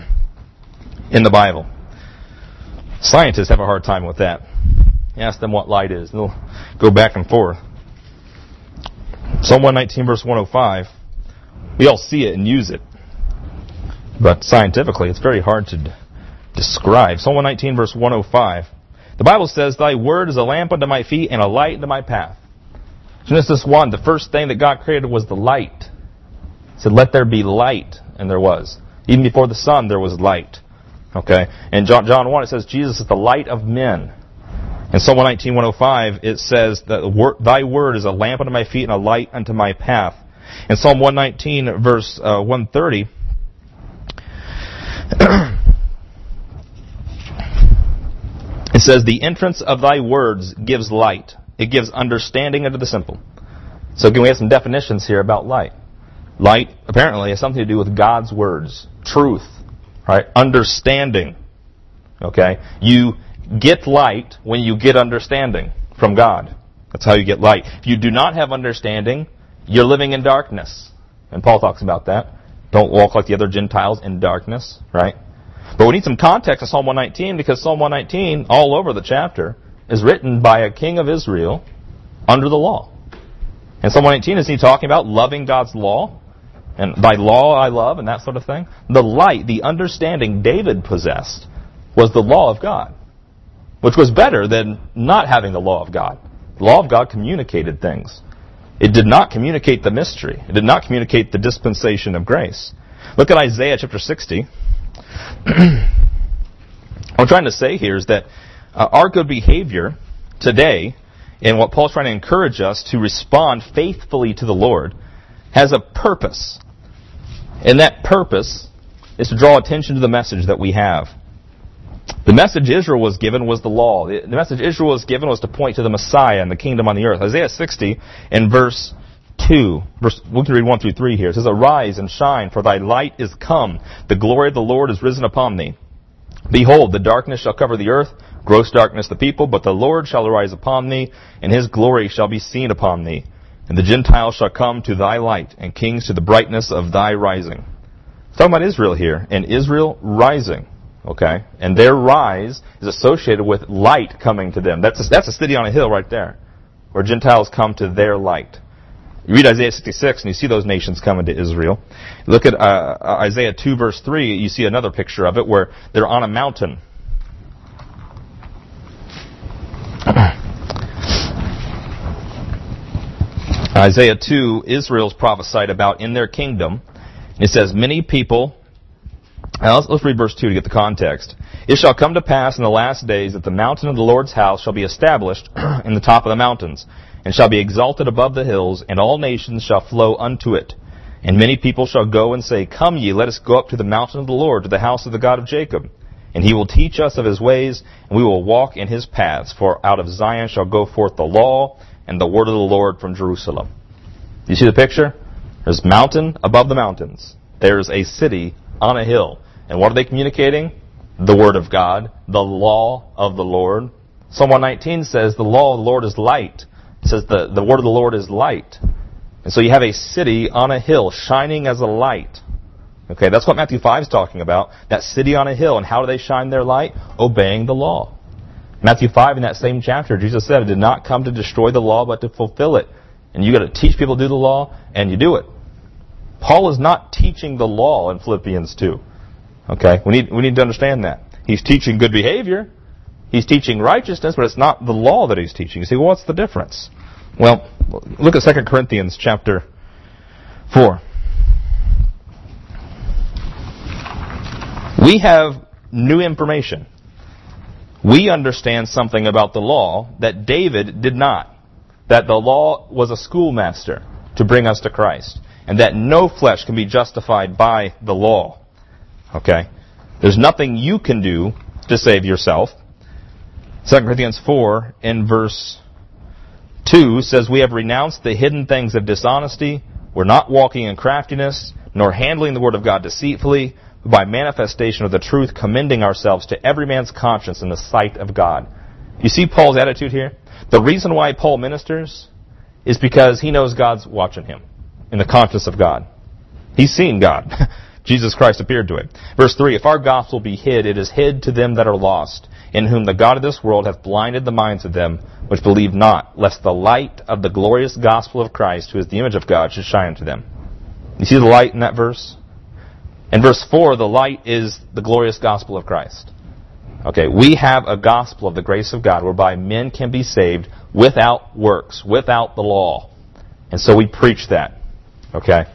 in the Bible. Scientists have a hard time with that. You ask them what light is, and they'll go back and forth. Psalm one nineteen, verse one oh five, we all see it and use it. But scientifically, it's very hard to d- describe. Psalm one nineteen, verse one oh five. The Bible says, thy word is a lamp unto my feet and a light unto my path. Genesis one, the first thing that God created was the light. He said, let there be light, and there was. Even before the sun, there was light. Okay, in John, John one, it says Jesus is the light of men. In Psalm one nineteen, one oh five, it says that thy word is a lamp unto my feet and a light unto my path. In Psalm one nineteen, verse uh, one thirty, it says, the entrance of thy words gives light. It gives understanding unto the simple. So again, we have some definitions here about light. Light, apparently, has something to do with God's words, truth. Right? Understanding. Okay? You get light when you get understanding from God. That's how you get light. If you do not have understanding, you're living in darkness. And Paul talks about that. Don't walk like the other Gentiles in darkness. Right? But we need some context in Psalm one nineteen, because Psalm one nineteen, all over the chapter, is written by a king of Israel under the law. And Psalm one nineteen, is he talking about loving God's law? And thy law I love, and that sort of thing. The light, the understanding David possessed was the law of God, which was better than not having the law of God. The law of God communicated things. It did not communicate the mystery. It did not communicate the dispensation of grace. Look at Isaiah chapter sixty. What I'm trying to say here is that uh, our good behavior today, and what Paul's trying to encourage us to respond faithfully to the Lord, has a purpose. And that purpose is to draw attention to the message that we have. The message Israel was given was the law. The message Israel was given was to point to the Messiah and the kingdom on the earth. Isaiah sixty in verse two. Verse, we can read one through three here. It says, "Arise and shine, for thy light is come. The glory of the Lord is risen upon thee. Behold, the darkness shall cover the earth, gross darkness the people, but the Lord shall arise upon thee, and his glory shall be seen upon thee. And the Gentiles shall come to thy light, and kings to the brightness of thy rising." It's talking about Israel here, and Israel rising. Okay? And their rise is associated with light coming to them. That's a, that's a city on a hill right there, where Gentiles come to their light. You read Isaiah sixty-six, and you see those nations coming to Israel. Look at uh, Isaiah two, verse three. You see another picture of it, where they're on a mountain. Isaiah two, Israel's prophesied about in their kingdom. It says, many people... Now let's, let's read verse two to get the context. "It shall come to pass in the last days that the mountain of the Lord's house shall be established in the top of the mountains, and shall be exalted above the hills, and all nations shall flow unto it. And many people shall go and say, Come ye, let us go up to the mountain of the Lord, to the house of the God of Jacob. And he will teach us of his ways, and we will walk in his paths. For out of Zion shall go forth the law, and the word of the Lord from Jerusalem." You see the picture? There's mountain above the mountains. There's a city on a hill. And what are they communicating? The Word of God, the law of the Lord. Psalm one nineteen says the law of the Lord is light. It says the, the Word of the Lord is light. And so you have a city on a hill shining as a light. Okay, that's what Matthew five is talking about. That city on a hill. And how do they shine their light? Obeying the law. Matthew five, in that same chapter, Jesus said, "I did not come to destroy the law, but to fulfill it." And you got to teach people to do the law, and you do it. Paul is not teaching the law in Philippians two. Okay, we need we need to understand that. He's teaching good behavior. He's teaching righteousness, but it's not the law that he's teaching. You say, well, what's the difference? Well, look at Second Corinthians chapter four. We have new information. We understand something about the law that David did not. That the law was a schoolmaster to bring us to Christ. And that no flesh can be justified by the law. Okay? There's nothing you can do to save yourself. Second Corinthians four in verse two says, "We have renounced the hidden things of dishonesty. We're not walking in craftiness, nor handling the word of God deceitfully, but by manifestation of the truth, commending ourselves to every man's conscience in the sight of God." You see Paul's attitude here? The reason why Paul ministers is because he knows God's watching him in the conscience of God. He's seen God. Jesus Christ appeared to him. Verse three, "If our gospel be hid, it is hid to them that are lost, in whom the God of this world hath blinded the minds of them which believe not, lest the light of the glorious gospel of Christ, who is the image of God, should shine unto them." You see the light in that verse? In verse four, the light is the glorious gospel of Christ. Okay, we have a gospel of the grace of God whereby men can be saved without works, without the law. And so we preach that. Okay?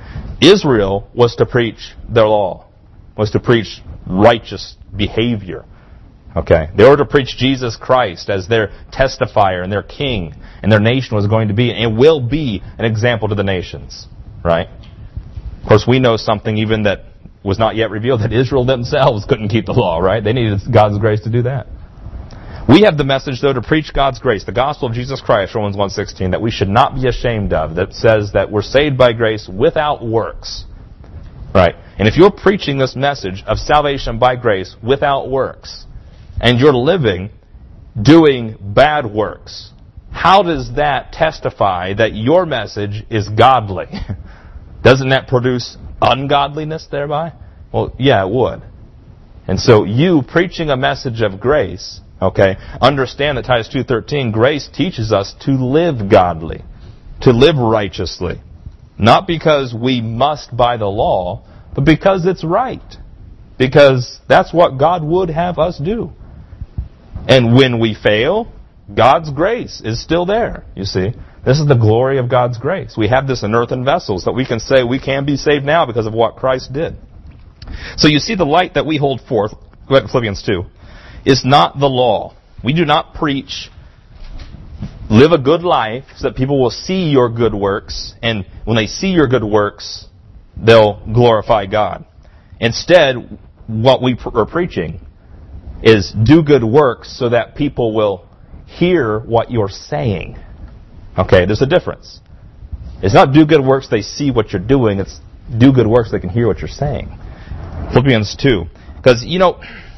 Israel was to preach their law, was to preach righteous behavior. Okay? They were to preach Jesus Christ as their testifier and their king, and their nation was going to be and will be an example to the nations. Right? Of course, we know something even that was not yet revealed, that Israel themselves couldn't keep the law, right? They needed God's grace to do that. We have the message, though, to preach God's grace, the gospel of Jesus Christ, Romans one sixteen, that we should not be ashamed of, that says that we're saved by grace without works. Right? And if you're preaching this message of salvation by grace without works, and you're living doing bad works, how does that testify that your message is godly? Doesn't that produce ungodliness thereby? Well, yeah, it would. And so you preaching a message of grace, okay, understand that Titus two thirteen, grace teaches us to live godly, to live righteously. Not because we must by the law, but because it's right. because that's what God would have us do. And when we fail, God's grace is still there, you see. This is the glory of God's grace. We have this in earthen vessels that we can say we can be saved now because of what Christ did. So you see the light that we hold forth, go ahead to Philippians two, is not the law. We do not preach, live a good life so that people will see your good works, and when they see your good works, they'll glorify God. Instead, what we are preaching is do good works so that people will hear what you're saying. Okay, there's a difference. It's not do good works, they see what you're doing. It's do good works, they can hear what you're saying. Philippians two. Because, you know,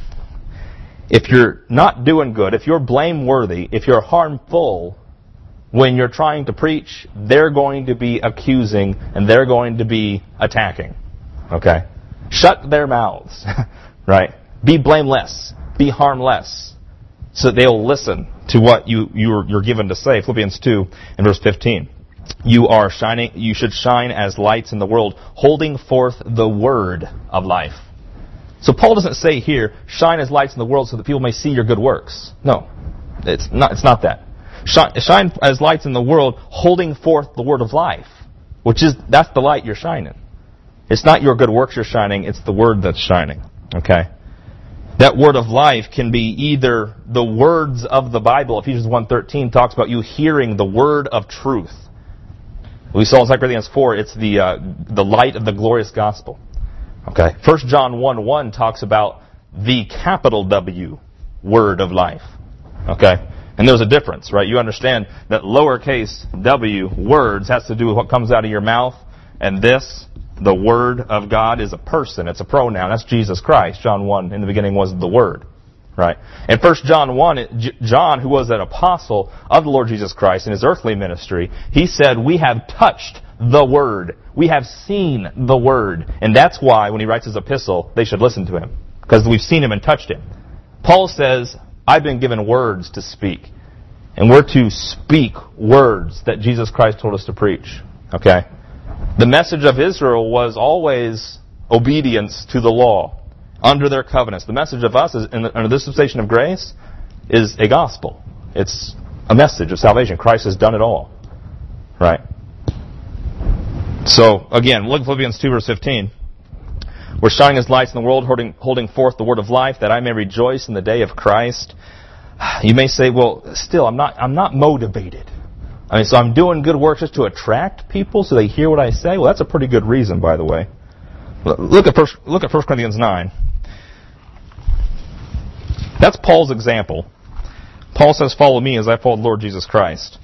if you're not doing good, if you're blameworthy, if you're harmful, when you're trying to preach, they're going to be accusing and they're going to be attacking. Okay? Shut their mouths. Right? Be blameless. Be harmless. So that they'll listen to what you, you're, you're given to say. Philippians two and verse fifteen. You are shining, you should shine as lights in the world, holding forth the word of life. So Paul doesn't say here, shine as lights in the world so that people may see your good works. No. It's not, it's not that. Shine, shine as lights in the world, holding forth the word of life. Which is, that's the light you're shining. It's not your good works you're shining, it's the word that's shining. Okay? That word of life can be either the words of the Bible. Ephesians one thirteen talks about you hearing the word of truth. We saw in Second Corinthians four, it's the uh, the light of the glorious gospel. Okay. First John one one talks about the capital W, word of life. Okay. And there's a difference, right? You understand that lowercase w, words, has to do with what comes out of your mouth. And this, the Word of God, is a person. It's a pronoun. That's Jesus Christ. John one, in the beginning was the Word. Right? In First John one, it, J- John, who was an apostle of the Lord Jesus Christ in his earthly ministry, he said, we have touched the Word. We have seen the Word. And that's why, when he writes his epistle, they should listen to him. Because we've seen him and touched him. Paul says, I've been given words to speak. And we're to speak words that Jesus Christ told us to preach. Okay? The message of Israel was always obedience to the law under their covenants. The message of us is, in the, under this dispensation of grace, is a gospel. It's a message of salvation. Christ has done it all. Right? So, again, look at Philippians two, verse fifteen. We're shining as lights in the world, holding, holding forth the word of life, that I may rejoice in the day of Christ. You may say, well, still, I'm not, I'm not motivated. I mean, so I'm doing good works just to attract people so they hear what I say? Well, that's a pretty good reason, by the way. Look at first, look at First Corinthians nine. That's Paul's example. Paul says, follow me as I follow the Lord Jesus Christ.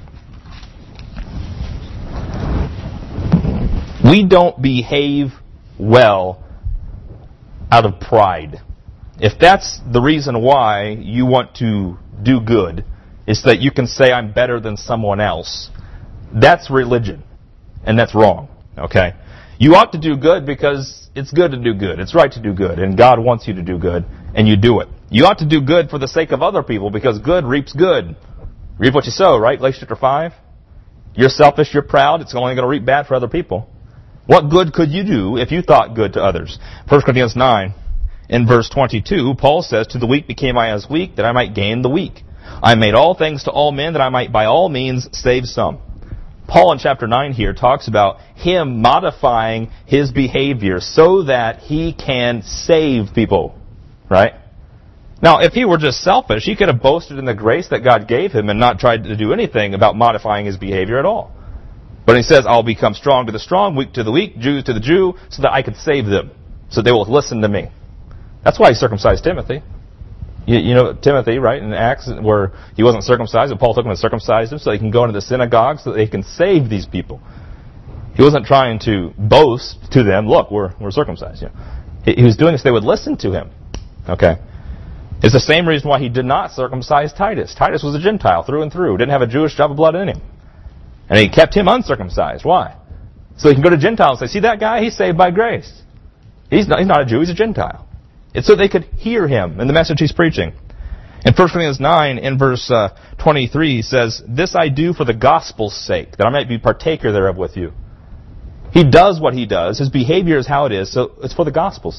We don't behave well out of pride. If that's the reason why you want to do good, is that you can say I'm better than someone else, that's religion. And that's wrong. Okay? You ought to do good because it's good to do good. It's right to do good. And God wants you to do good. And you do it. You ought to do good for the sake of other people because good reaps good. Reap what you sow, right? Galatians chapter five. You're selfish, you're proud, it's only going to reap bad for other people. What good could you do if you thought good to others? First Corinthians nine, in verse twenty-two, Paul says, to the weak became I as weak, that I might gain the weak. I made all things to all men, that I might by all means save some. Paul in chapter nine here talks about him modifying his behavior so that he can save people. Right? Now, if he were just selfish, he could have boasted in the grace that God gave him and not tried to do anything about modifying his behavior at all. But he says, I'll become strong to the strong, weak to the weak, Jew to the Jew, so that I could save them, so they will listen to me. That's why he circumcised Timothy. You, you know Timothy, right, in Acts, where he wasn't circumcised, and Paul took him and circumcised him so they can go into the synagogue so that they can save these people. He wasn't trying to boast to them, look, we're we're circumcised. You know. he, he was doing it so they would listen to him. Okay? It's the same reason why he did not circumcise Titus. Titus was a Gentile through and through, didn't have a Jewish drop of blood in him. And he kept him uncircumcised. Why? So he can go to Gentiles and say, see that guy? He's saved by grace. He's not, he's not a Jew, he's a Gentile. It's so they could hear him and the message he's preaching. In First Corinthians nine, in verse uh, twenty-three, he says, this I do for the gospel's sake, that I might be partaker thereof with you. He does what he does. His behavior is how it is, so it's for the gospel's sake.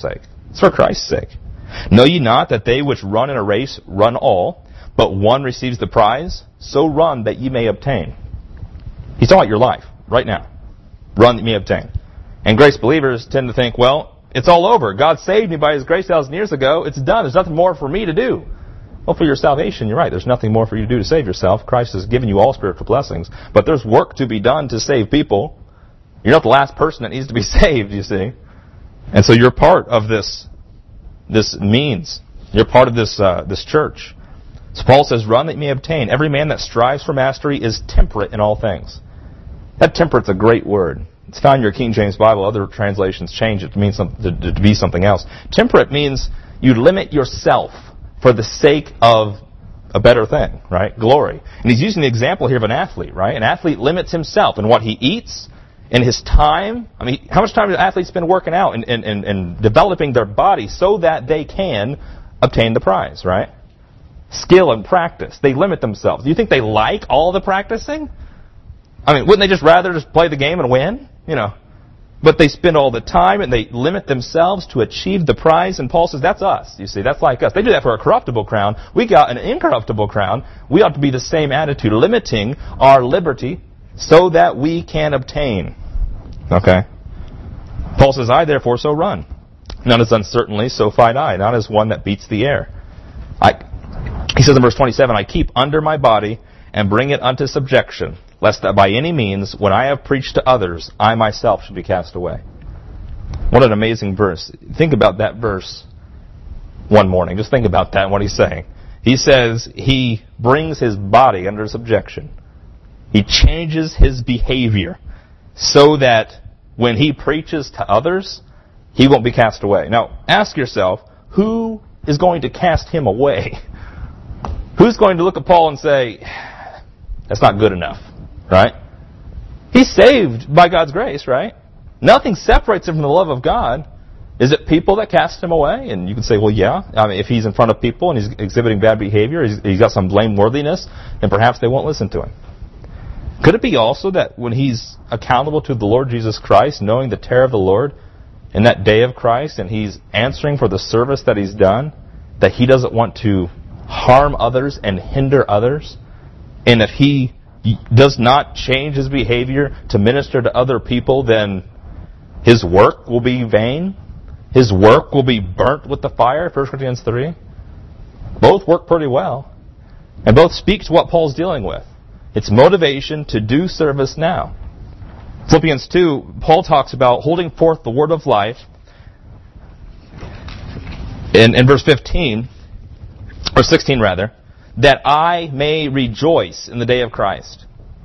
It's for Christ's sake. Know ye not that they which run in a race run all, but one receives the prize? So run that ye may obtain. He's talking about your life, right now. Run that ye may obtain. And grace believers tend to think, well, it's all over. God saved me by His grace a thousand years ago. It's done. There's nothing more for me to do. Well, for your salvation, you're right. There's nothing more for you to do to save yourself. Christ has given you all spiritual blessings. But there's work to be done to save people. You're not the last person that needs to be saved, you see. And so you're part of this this means. You're part of this uh, this church. So Paul says, run that you may obtain. Every man that strives for mastery is temperate in all things. That temperate's a great word. It's found in your King James Bible. Other translations change it to mean some, to, to be something else. Temperate means you limit yourself for the sake of a better thing, right? Glory. And he's using the example here of an athlete, right? An athlete limits himself in what he eats, in his time. I mean, how much time do athletes spend working out and, and, and, and developing their body so that they can obtain the prize, right? Skill and practice. They limit themselves. Do you think they like all the practicing? I mean, wouldn't they just rather just play the game and win? You know. But they spend all the time and they limit themselves to achieve the prize. And Paul says, that's us. You see, that's like us. They do that for a corruptible crown. We got an incorruptible crown. We ought to be the same attitude, limiting our liberty so that we can obtain. Okay? Paul says, I therefore so run. Not as uncertainly, so fight I. Not as one that beats the air. I, he says in verse twenty-seven, I keep under my body and bring it unto subjection, lest that by any means, when I have preached to others, I myself should be cast away. What an amazing verse. Think about that verse one morning. Just think about that and what he's saying. He says he brings his body under subjection. He changes his behavior so that when he preaches to others, he won't be cast away. Now, ask yourself, who is going to cast him away? Who's going to look at Paul and say, that's not good enough, right? He's saved by God's grace, right? Nothing separates him from the love of God. Is it people that cast him away? And you can say, well, yeah. I mean, if he's in front of people and he's exhibiting bad behavior, he's, he's got some blameworthiness, then perhaps they won't listen to him. Could it be also that when he's accountable to the Lord Jesus Christ, knowing the terror of the Lord in that day of Christ, and he's answering for the service that he's done, that he doesn't want to harm others and hinder others? And if he does not change his behavior to minister to other people, then his work will be vain. His work will be burnt with the fire, First Corinthians three. Both work pretty well. And both speak to what Paul's dealing with. It's motivation to do service now. Philippians two, Paul talks about holding forth the word of life. In, in verse fifteen, or sixteen rather, that I may rejoice in the day of Christ.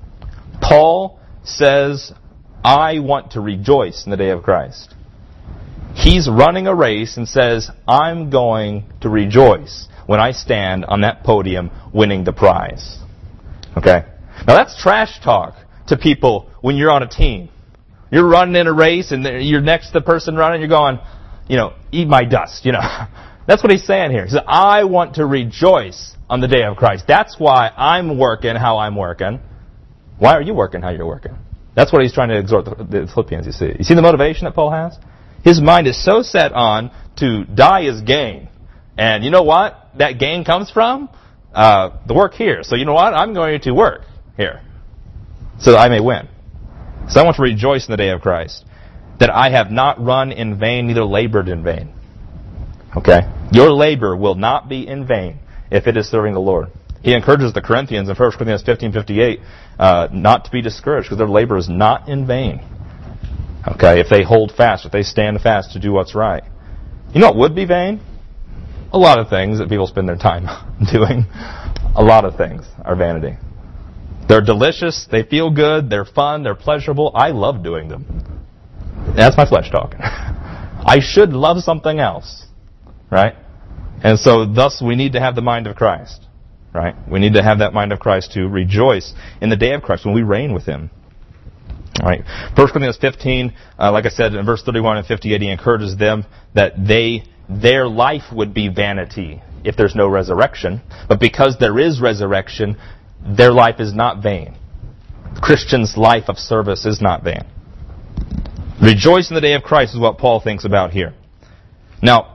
Paul says, I want to rejoice in the day of Christ. He's running a race and says, I'm going to rejoice when I stand on that podium winning the prize. Okay? Now that's trash talk to people when you're on a team. You're running in a race and you're next to the person running, you're going, you know, eat my dust, you know. That's what he's saying here. He says, I want to rejoice on the day of Christ. That's why I'm working how I'm working. Why are you working how you're working? That's what he's trying to exhort the, the Philippians, you see. You see the motivation that Paul has? His mind is so set on to die is gain. And you know what that gain comes from? Uh, the work here. So you know what? I'm going to work here so that I may win. So I want to rejoice in the day of Christ, that I have not run in vain, neither labored in vain. Okay? Your labor will not be in vain if it is serving the Lord. He encourages the Corinthians in First Corinthians fifteen fifty-eight uh, not to be discouraged because their labor is not in vain. Okay? If they hold fast, if they stand fast to do what's right. You know what would be vain? A lot of things that people spend their time doing. A lot of things are vanity. They're delicious, they feel good, they're fun, they're pleasurable. I love doing them. That's my flesh talking. I should love something else. Right? And so thus we need to have the mind of Christ. Right? We need to have that mind of Christ to rejoice in the day of Christ when we reign with Him. All right. First Corinthians fifteen, uh, like I said, in verse thirty-one and fifty-eight, he encourages them that they their life would be vanity if there's no resurrection. But because there is resurrection, their life is not vain. The Christian's life of service is not vain. Rejoice in the day of Christ is what Paul thinks about here. Now,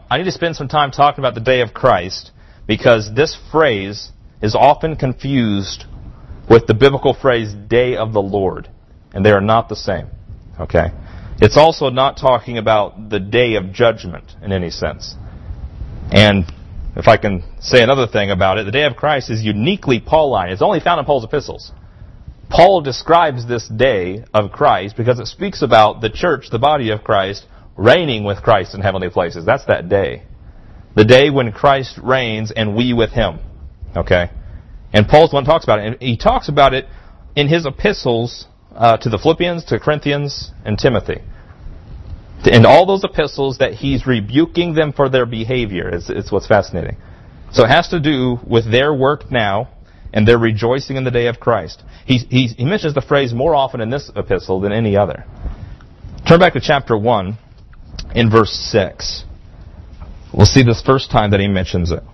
I need to spend some time talking about the day of Christ because this phrase is often confused with the biblical phrase day of the Lord, and they are not the same. Okay? It's also not talking about the day of judgment in any sense. And if I can say another thing about it, the day of Christ is uniquely Pauline. It's only found in Paul's epistles. Paul describes this day of Christ because it speaks about the church, the body of Christ, reigning with Christ in heavenly places. That's that day. The day when Christ reigns and we with Him. Okay? And Paul's the one who talks about it. And he talks about it in his epistles uh, to the Philippians, to Corinthians, and Timothy. In all those epistles that he's rebuking them for their behavior. It's, it's what's fascinating. So it has to do with their work now and their rejoicing in the day of Christ. He, he, he mentions the phrase more often in this epistle than any other. Turn back to chapter one in verse six. We'll see this first time that he mentions it.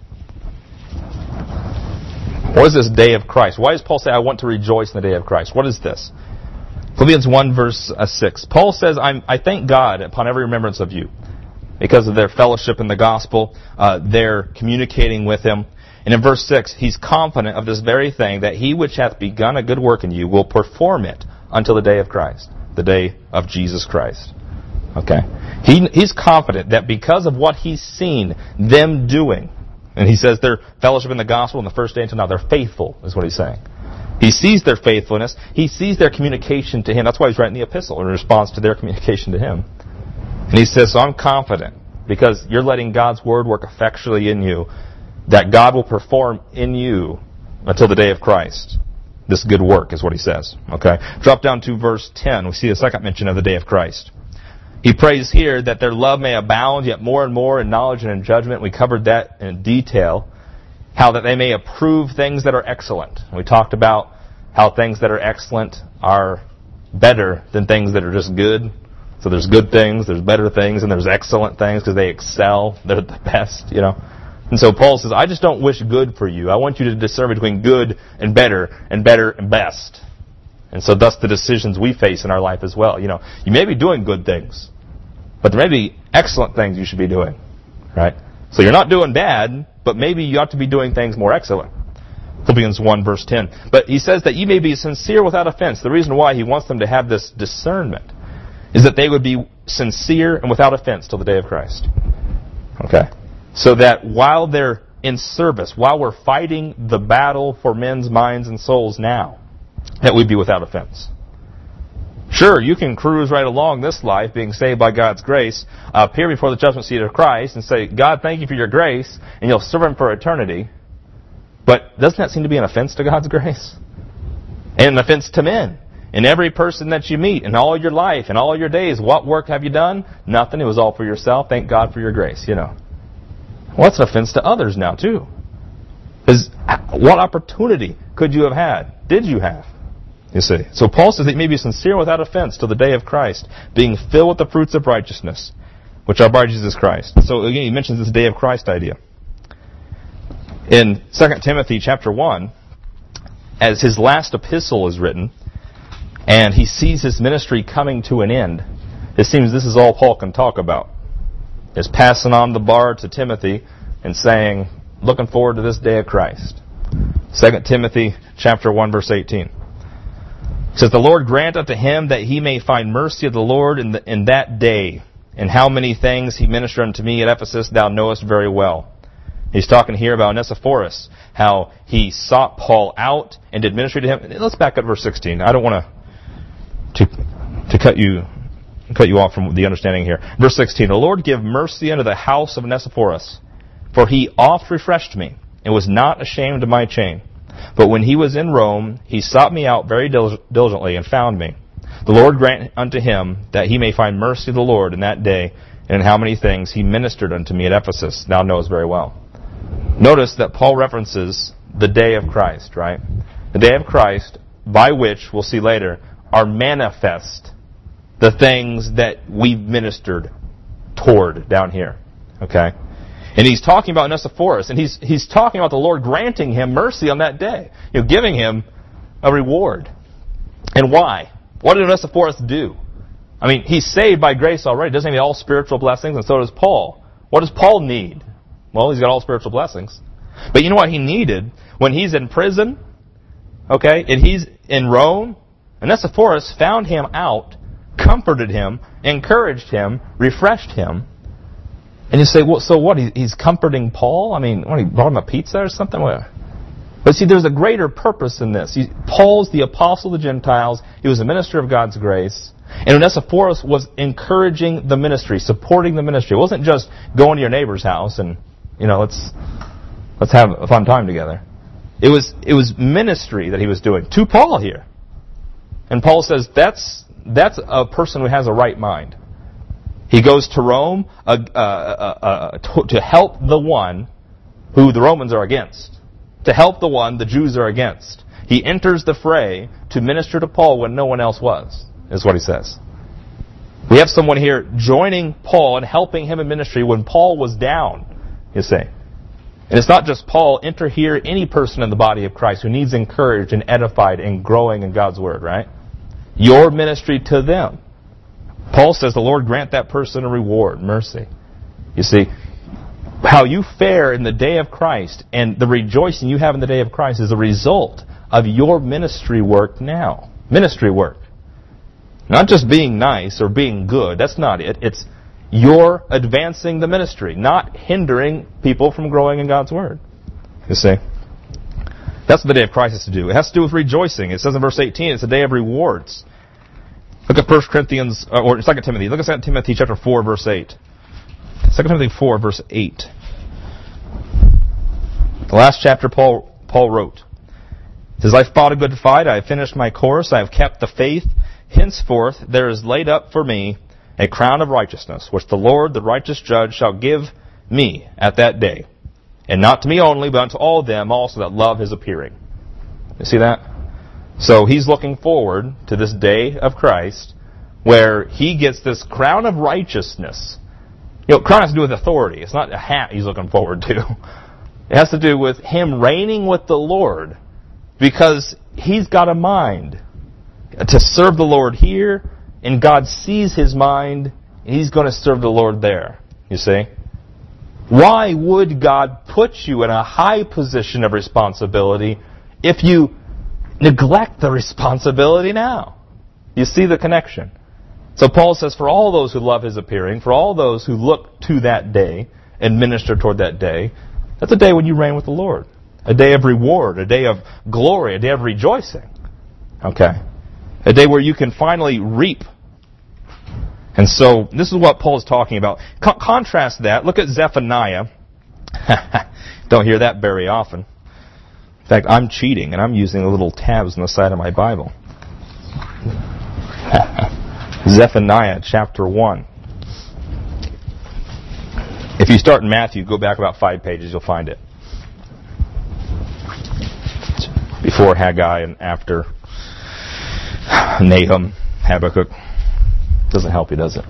What is this day of Christ? Why does Paul say, I want to rejoice in the day of Christ? What is this? Philippians one verse six. Paul says, I'm, I thank God upon every remembrance of you because of their fellowship in the gospel, uh, their communicating with Him. And in verse six, he's confident of this very thing, that He which hath begun a good work in you will perform it until the day of Christ, the day of Jesus Christ. Okay? He, he's confident that because of what he's seen them doing, and he says their fellowship in the gospel on the first day until now, they're faithful, is what he's saying. He sees their faithfulness. He sees their communication to Him. That's why he's writing the epistle in response to their communication to Him. And he says, so I'm confident, because you're letting God's Word work effectually in you, that God will perform in you until the day of Christ. This good work is what he says. Okay? Drop down to verse ten. We see a second mention of the day of Christ. He prays here that their love may abound yet more and more in knowledge and in judgment. We covered that in detail. How that they may approve things that are excellent. We talked about how things that are excellent are better than things that are just good. So there's good things, there's better things, and there's excellent things because they excel. They're the best, you know. And so Paul says, I just don't wish good for you. I want you to discern between good and better and better and best. And so thus the decisions we face in our life as well. You know, you may be doing good things, but there may be excellent things you should be doing. Right? So you're not doing bad, but maybe you ought to be doing things more excellent. Philippians one verse ten. But he says that you may be sincere without offense. The reason why he wants them to have this discernment is that they would be sincere and without offense till the day of Christ. Okay? So that while they're in service, while we're fighting the battle for men's minds and souls now, that we'd be without offense. Sure, you can cruise right along this life, being saved by God's grace, appear before the judgment seat of Christ and say, God, thank you for your grace, and you'll serve Him for eternity. But doesn't that seem to be an offense to God's grace? And an offense to men. And every person that you meet in all your life, in all your days, what work have you done? Nothing. It was all for yourself. Thank God for your grace, you know. Well, that's an offense to others now, too. Because what opportunity could you have had? Did you have? You see. So Paul says that you may be sincere without offense till the day of Christ, being filled with the fruits of righteousness, which are by Jesus Christ. So again, he mentions this day of Christ idea. In Second Timothy chapter one, as his last epistle is written, and he sees his ministry coming to an end, it seems this is all Paul can talk about. Is passing on the bar to Timothy and saying, looking forward to this day of Christ. Second Timothy chapter one verse eighteen. It says, the Lord grant unto him that he may find mercy of the Lord in, the, in that day. And how many things he ministered unto me at Ephesus thou knowest very well. He's talking here about Onesiphorus, how he sought Paul out and did ministry to him. Let's back up to verse sixteen. I don't want to to cut you cut you off from the understanding here. Verse sixteen, the Lord give mercy unto the house of Onesiphorus, for he oft refreshed me, and was not ashamed of my chain. But when he was in Rome, he sought me out very diligently, and found me. The Lord grant unto him that he may find mercy of the Lord in that day, and in how many things he ministered unto me at Ephesus, thou knowest very well. Notice that Paul references the day of Christ, right? The day of Christ, by which, we'll see later, are manifest the things that we've ministered toward down here. Okay? And he's talking about Onesiphorus, and he's he's talking about the Lord granting him mercy on that day. You know, giving him a reward. And why? What did Onesiphorus do? I mean, he's saved by grace already. Doesn't he have all spiritual blessings? And so does Paul. What does Paul need? Well, he's got all spiritual blessings. But you know what he needed? When he's in prison, okay, and he's in Rome, Onesiphorus found him out, comforted him, encouraged him, refreshed him. And you say, well, so what? He's comforting Paul? I mean, what, he brought him a pizza or something? But see, there's a greater purpose in this. He, Paul's the apostle of the Gentiles. He was a minister of God's grace. And Onesiphorus was encouraging the ministry, supporting the ministry. It wasn't just going to your neighbor's house and, you know, let's let's have a fun time together. It was it was ministry that he was doing to Paul here. And Paul says that's that's a person who has a right mind. He goes to Rome uh, uh, uh, uh, to, to help the one who the Romans are against. To help the one the Jews are against. He enters the fray to minister to Paul when no one else was, is what he says. We have someone here joining Paul and helping him in ministry when Paul was down, you see. And it's not just Paul. Enter here any person in the body of Christ who needs encouraged and edified and growing in God's Word, right? Your ministry to them. Paul says the Lord grant that person a reward, mercy. You see, how you fare in the day of Christ and the rejoicing you have in the day of Christ is a result of your ministry work now. Ministry work. Not just being nice or being good. That's not it. It's you're advancing the ministry, not hindering people from growing in God's Word. You see? That's what the day of Christ has to do. It has to do with rejoicing. It says in verse eighteen, it's a day of rewards. Look at First Corinthians, or Second Timothy. Look at Second Timothy chapter four, verse eight. Second Timothy four, verse eight. The last chapter Paul Paul wrote. It says, I've fought a good fight, I have finished my course, I have kept the faith. Henceforth there is laid up for me a crown of righteousness, which the Lord, the righteous judge, shall give me at that day. And not to me only, but unto all them also that love his appearing. You see that? So he's looking forward to this day of Christ where he gets this crown of righteousness. You know, crown has to do with authority. It's not a hat he's looking forward to. It has to do with him reigning with the Lord because he's got a mind to serve the Lord here, and God sees his mind, and he's going to serve the Lord there. You see? Why would God put you in a high position of responsibility if you neglect the responsibility now? You see the connection? So Paul says, for all those who love his appearing, for all those who look to that day and minister toward that day, that's a day when you reign with the Lord. A day of reward, a day of glory, a day of rejoicing. Okay? A day where you can finally reap. And so, this is what Paul is talking about. Co- contrast that. Look at Zephaniah. Don't hear that very often. In fact, I'm cheating, and I'm using the little tabs on the side of my Bible. Zephaniah chapter one. If you start in Matthew, go back about five pages, you'll find it. Before Haggai and after Nahum, Habakkuk. Doesn't help you, does it?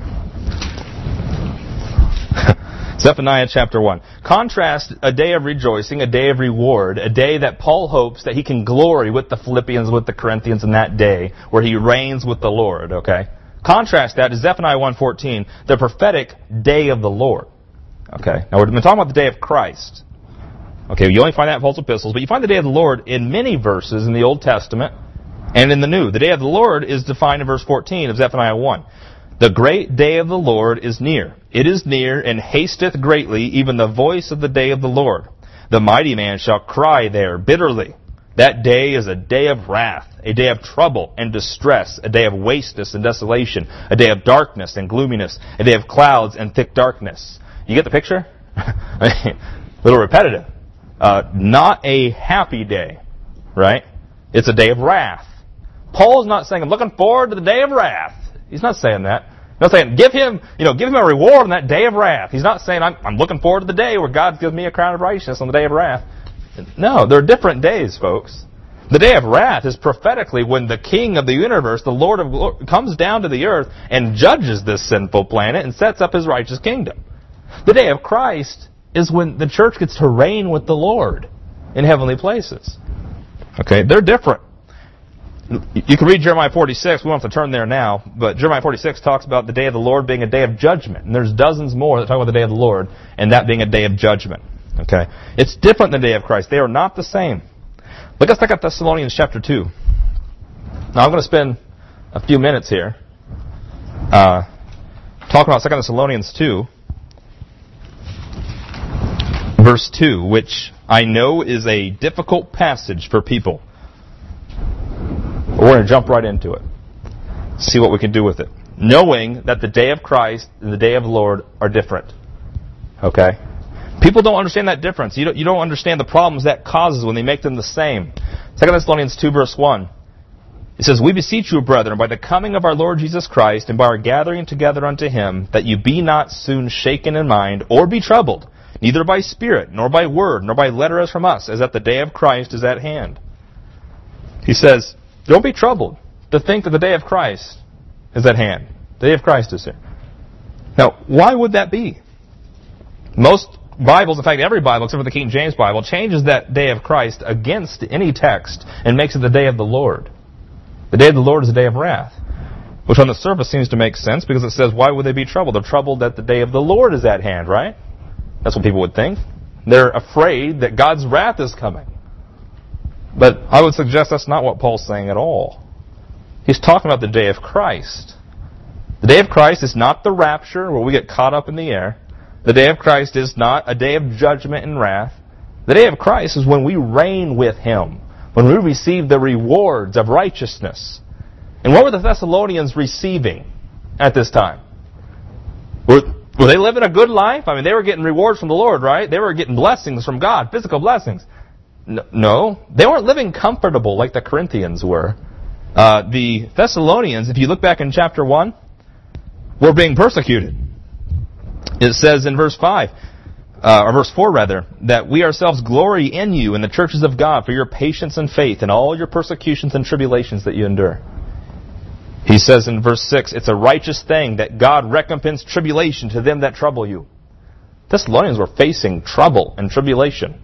Zephaniah chapter one. Contrast a day of rejoicing, a day of reward, a day that Paul hopes that he can glory with the Philippians, with the Corinthians in that day, where he reigns with the Lord, okay? Contrast that to Zephaniah one fourteen, the prophetic day of the Lord. Okay, now we've been talking about the day of Christ. Okay, you only find that in Paul's epistles, but you find the day of the Lord in many verses in the Old Testament and in the New. The day of the Lord is defined in verse fourteen of Zephaniah one. The great day of the Lord is near. It is near and hasteth greatly, even the voice of the day of the Lord. The mighty man shall cry there bitterly. That day is a day of wrath, a day of trouble and distress, a day of wasteness and desolation, a day of darkness and gloominess, a day of clouds and thick darkness. You get the picture? A little repetitive. Uh, not a happy day, right? It's a day of wrath. Paul's not saying, I'm looking forward to the day of wrath. He's not saying that. He's not saying, give him, you know, give him a reward on that day of wrath. He's not saying, I'm, I'm looking forward to the day where God gives me a crown of righteousness on the day of wrath. No, they're different days, folks. The day of wrath is prophetically when the King of the universe, the Lord of glory, comes down to the earth and judges this sinful planet and sets up his righteous kingdom. The day of Christ is when the church gets to reign with the Lord in heavenly places. Okay, they're different. You can read Jeremiah forty-six. We won't have to turn there now. But Jeremiah forty-six talks about the day of the Lord being a day of judgment. And there's dozens more that talk about the day of the Lord and that being a day of judgment. Okay? It's different than the day of Christ. They are not the same. Look at Second Thessalonians chapter two. Now I'm going to spend a few minutes here uh, talking about Second Thessalonians two. Verse two, which I know is a difficult passage for people. We're going to jump right into it. See what we can do with it. Knowing that the day of Christ and the day of the Lord are different. Okay? People don't understand that difference. You don't, you don't understand the problems that causes when they make them the same. Second Thessalonians two verse one. It says, We beseech you, brethren, by the coming of our Lord Jesus Christ, and by our gathering together unto Him, that you be not soon shaken in mind, or be troubled, neither by spirit, nor by word, nor by letter as from us, as that the day of Christ is at hand. He says, don't be troubled to think that the day of Christ is at hand. The day of Christ is here. Now, why would that be? Most Bibles, in fact every Bible except for the King James Bible, changes that day of Christ against any text and makes it the day of the Lord. The day of the Lord is a day of wrath. Which on the surface seems to make sense because it says, why would they be troubled? They're troubled that the day of the Lord is at hand, right? That's what people would think. They're afraid that God's wrath is coming. But I would suggest that's not what Paul's saying at all. He's talking about the day of Christ. The day of Christ is not the rapture where we get caught up in the air. The day of Christ is not a day of judgment and wrath. The day of Christ is when we reign with Him, when we receive the rewards of righteousness. And what were the Thessalonians receiving at this time? Were, were they living a good life? I mean, they were getting rewards from the Lord, right? They were getting blessings from God, physical blessings. No, they weren't living comfortable like the Corinthians were. Uh, the Thessalonians, if you look back in chapter one, were being persecuted. It says in verse five, uh, or verse four rather, that we ourselves glory in you in the churches of God for your patience and faith and all your persecutions and tribulations that you endure. He says in verse six, it's a righteous thing that God recompense tribulation to them that trouble you. Thessalonians were facing trouble and tribulation.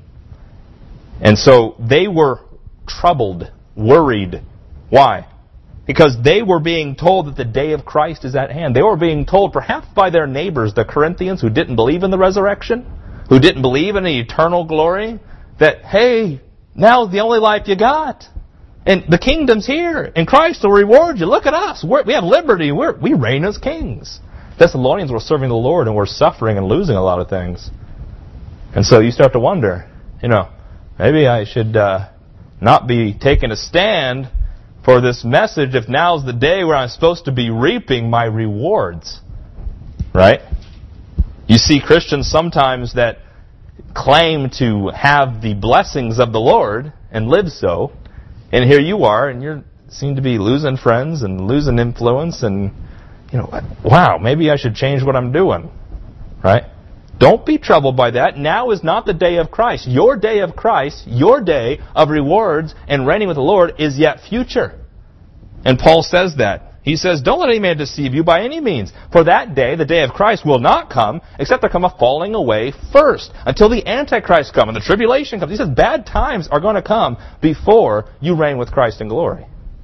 And so they were troubled, worried. Why? Because they were being told that the day of Christ is at hand. They were being told perhaps by their neighbors, the Corinthians, who didn't believe in the resurrection, who didn't believe in the eternal glory, that, hey, now's the only life you got. And the kingdom's here, and Christ will reward you. Look at us. We're, we have liberty. We're, we reign as kings. Thessalonians were serving the Lord and were suffering and losing a lot of things. And so you start to wonder, you know, maybe I should uh, not be taking a stand for this message if now's the day where I'm supposed to be reaping my rewards. Right? You see Christians sometimes that claim to have the blessings of the Lord and live so, and here you are, and you seem to be losing friends and losing influence, and, you know, wow, maybe I should change what I'm doing. Right? Don't be troubled by that. Now is not the day of Christ. Your day of Christ, your day of rewards and reigning with the Lord is yet future. And Paul says that. He says, don't let any man deceive you by any means. For that day, the day of Christ, will not come, except there come a falling away first, until the Antichrist come and the tribulation comes. He says bad times are going to come before you reign with Christ in glory.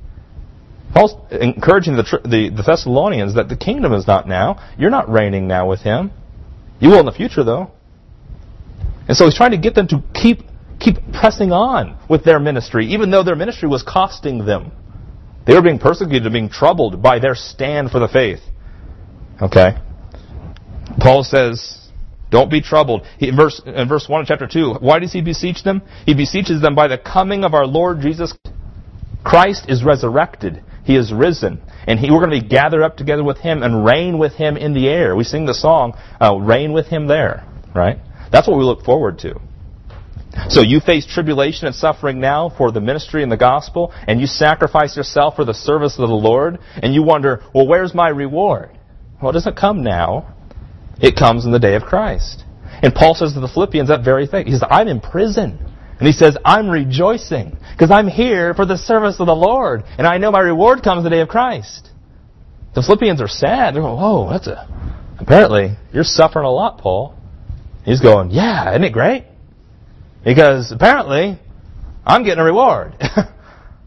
Paul's encouraging the, the, the Thessalonians that the kingdom is not now. You're not reigning now with Him. You will in the future, though. And so he's trying to get them to keep keep pressing on with their ministry, even though their ministry was costing them. They were being persecuted and being troubled by their stand for the faith. Okay? Paul says, don't be troubled. He, in, verse, in verse one of chapter two, why does he beseech them? He beseeches them by the coming of our Lord Jesus Christ is resurrected. He is risen. And he, we're going to be gathered up together with Him and reign with Him in the air. We sing the song, uh, reign with Him there. Right? That's what we look forward to. So you face tribulation and suffering now for the ministry and the gospel, and you sacrifice yourself for the service of the Lord, and you wonder, well, where's my reward? Well, it doesn't come now. It comes in the day of Christ. And Paul says to the Philippians that very thing. He says, I'm in prison. And he says, I'm rejoicing because I'm here for the service of the Lord, and I know my reward comes the day of Christ. The Philippians are sad. They're going, whoa, that's a... Apparently, you're suffering a lot, Paul. He's going, yeah, isn't it great? Because apparently, I'm getting a reward.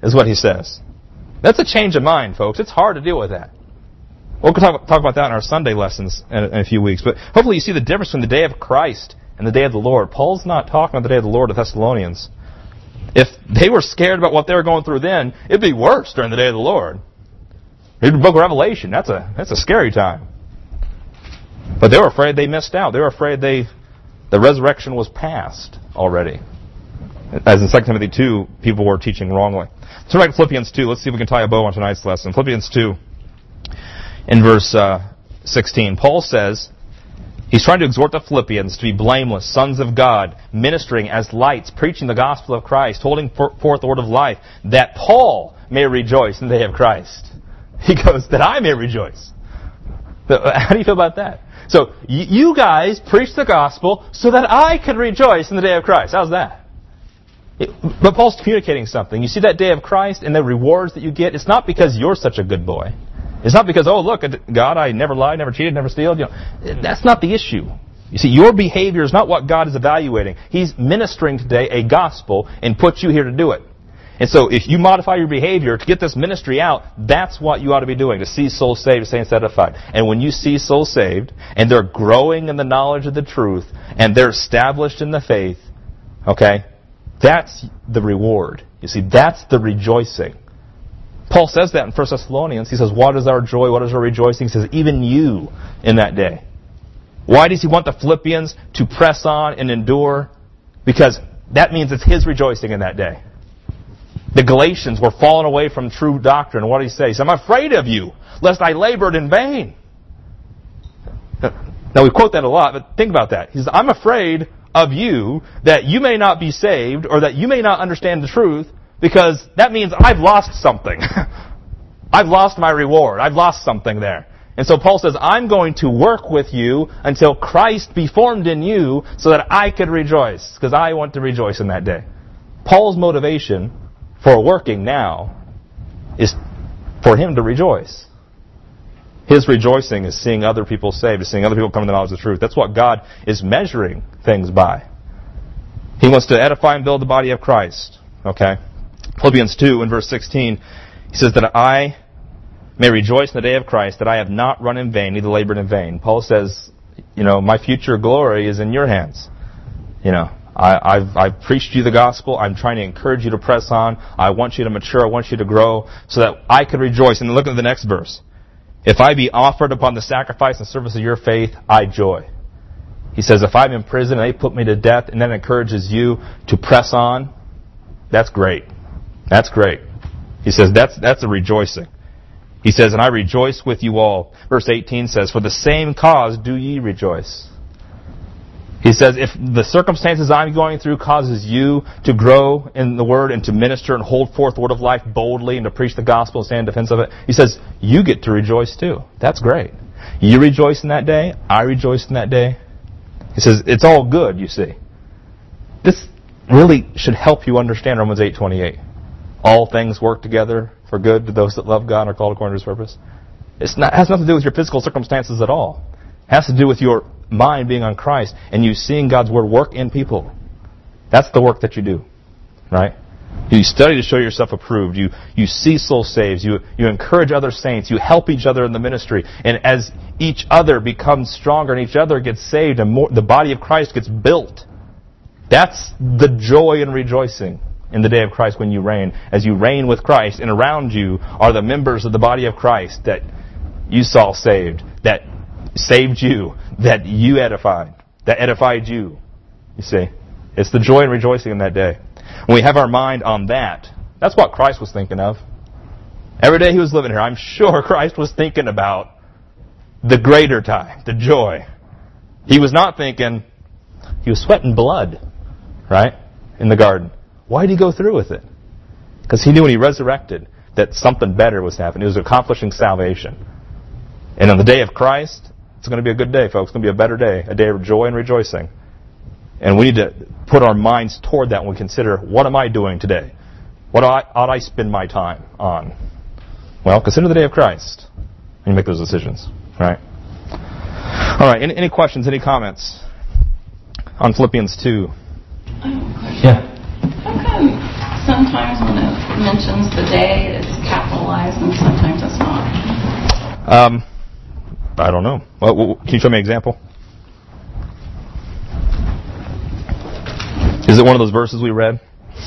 is what he says. That's a change of mind, folks. It's hard to deal with that. We'll talk, talk about that in our Sunday lessons in a, in a few weeks. But hopefully you see the difference between the day of Christ and the day of the Lord. Paul's not talking about the day of the Lord to Thessalonians. If they were scared about what they were going through then, it'd be worse during the day of the Lord. Read the book of Revelation. That's a that's a scary time. But they were afraid they missed out. They were afraid they the resurrection was past already. As in Second Timothy two, people were teaching wrongly. Turn back to Philippians two. Let's see if we can tie a bow on tonight's lesson. Philippians two, in verse uh, sixteen, Paul says, he's trying to exhort the Philippians to be blameless, sons of God, ministering as lights, preaching the gospel of Christ, holding forth the word of life, that Paul may rejoice in the day of Christ. He goes, that I may rejoice. How do you feel about that? So, you guys preach the gospel so that I can rejoice in the day of Christ. How's that? It, but Paul's communicating something. You see that day of Christ and the rewards that you get, it's not because you're such a good boy. It's not because, oh, look, God, I never lied, never cheated, never stealed. You know, that's not the issue. You see, your behavior is not what God is evaluating. He's ministering today a gospel and put you here to do it. And so if you modify your behavior to get this ministry out, that's what you ought to be doing, to see souls saved, to saints edified. And when you see souls saved, and they're growing in the knowledge of the truth, and they're established in the faith, okay, that's the reward. You see, that's the rejoicing. Paul says that in First Thessalonians. He says, what is our joy? What is our rejoicing? He says, even you in that day. Why does he want the Philippians to press on and endure? Because that means it's his rejoicing in that day. The Galatians were falling away from true doctrine. What did he say? He said, I'm afraid of you, lest I labored in vain. Now, we quote that a lot, but think about that. He says, I'm afraid of you that you may not be saved or that you may not understand the truth, because that means I've lost something. I've lost my reward. I've lost something there. And so Paul says, I'm going to work with you until Christ be formed in you so that I can rejoice, because I want to rejoice in that day. Paul's motivation for working now is for him to rejoice. His rejoicing is seeing other people saved, is seeing other people come to the knowledge of the truth. That's what God is measuring things by. He wants to edify and build the body of Christ. Okay? Philippians two in verse sixteen, he says that I may rejoice in the day of Christ, that I have not run in vain, neither labored in vain. Paul says, you know, my future glory is in your hands. You know, I, I've, I've preached you the gospel. I'm trying to encourage you to press on. I want you to mature. I want you to grow so that I can rejoice. And look at the next verse. If I be offered upon the sacrifice and service of your faith, I joy. He says, if I'm in prison and they put me to death, and that encourages you to press on, that's great. That's great. He says, that's, that's a rejoicing. He says, and I rejoice with you all. Verse eighteen says, for the same cause do ye rejoice. He says, if the circumstances I'm going through causes you to grow in the Word and to minister and hold forth the Word of life boldly and to preach the gospel and stand in defense of it, he says, you get to rejoice too. That's great. You rejoice in that day. I rejoice in that day. He says, it's all good, you see. This really should help you understand Romans eight twenty-eight. All things work together for good to those that love God and are called according to His purpose. It's not, it has nothing to do with your physical circumstances at all. It has to do with your mind being on Christ and you seeing God's Word work in people. That's the work that you do, right? You study to show yourself approved. You you see soul saves. You you encourage other saints. You help each other in the ministry. And as each other becomes stronger and each other gets saved and more, the body of Christ gets built, that's the joy and rejoicing in the day of Christ when you reign. As you reign with Christ and around you are the members of the body of Christ that you saw saved, that saved you, that you edified, that edified you. You see, it's the joy and rejoicing in that day. When we have our mind on that, that's what Christ was thinking of. Every day He was living here, I'm sure Christ was thinking about the greater time, the joy. He was not thinking, He was sweating blood, right, in the garden. Why did He go through with it? Because He knew when He resurrected that something better was happening. He was accomplishing salvation. And on the day of Christ, it's going to be a good day, folks. It's going to be a better day, a day of joy and rejoicing. And we need to put our minds toward that when we consider, what am I doing today? What ought I, ought I spend my time on? Well, consider the day of Christ when you make those decisions, right? All right, any, any questions, any comments on Philippians two? I have a question. Yeah. How come sometimes when a mentions the day, it's capitalized, and sometimes it's not. Um, I don't know. Well, well, can you show me an example? Is it one of those verses we read?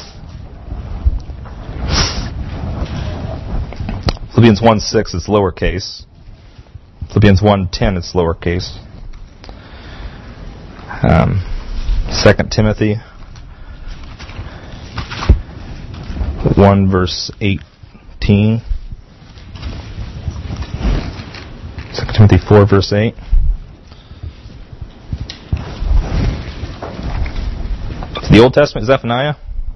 Philippians one six, it's lowercase. Philippians one ten, it's lowercase. Um, Second Timothy one verse eighteen. Second Timothy four verse eight. The Old Testament, Zephaniah.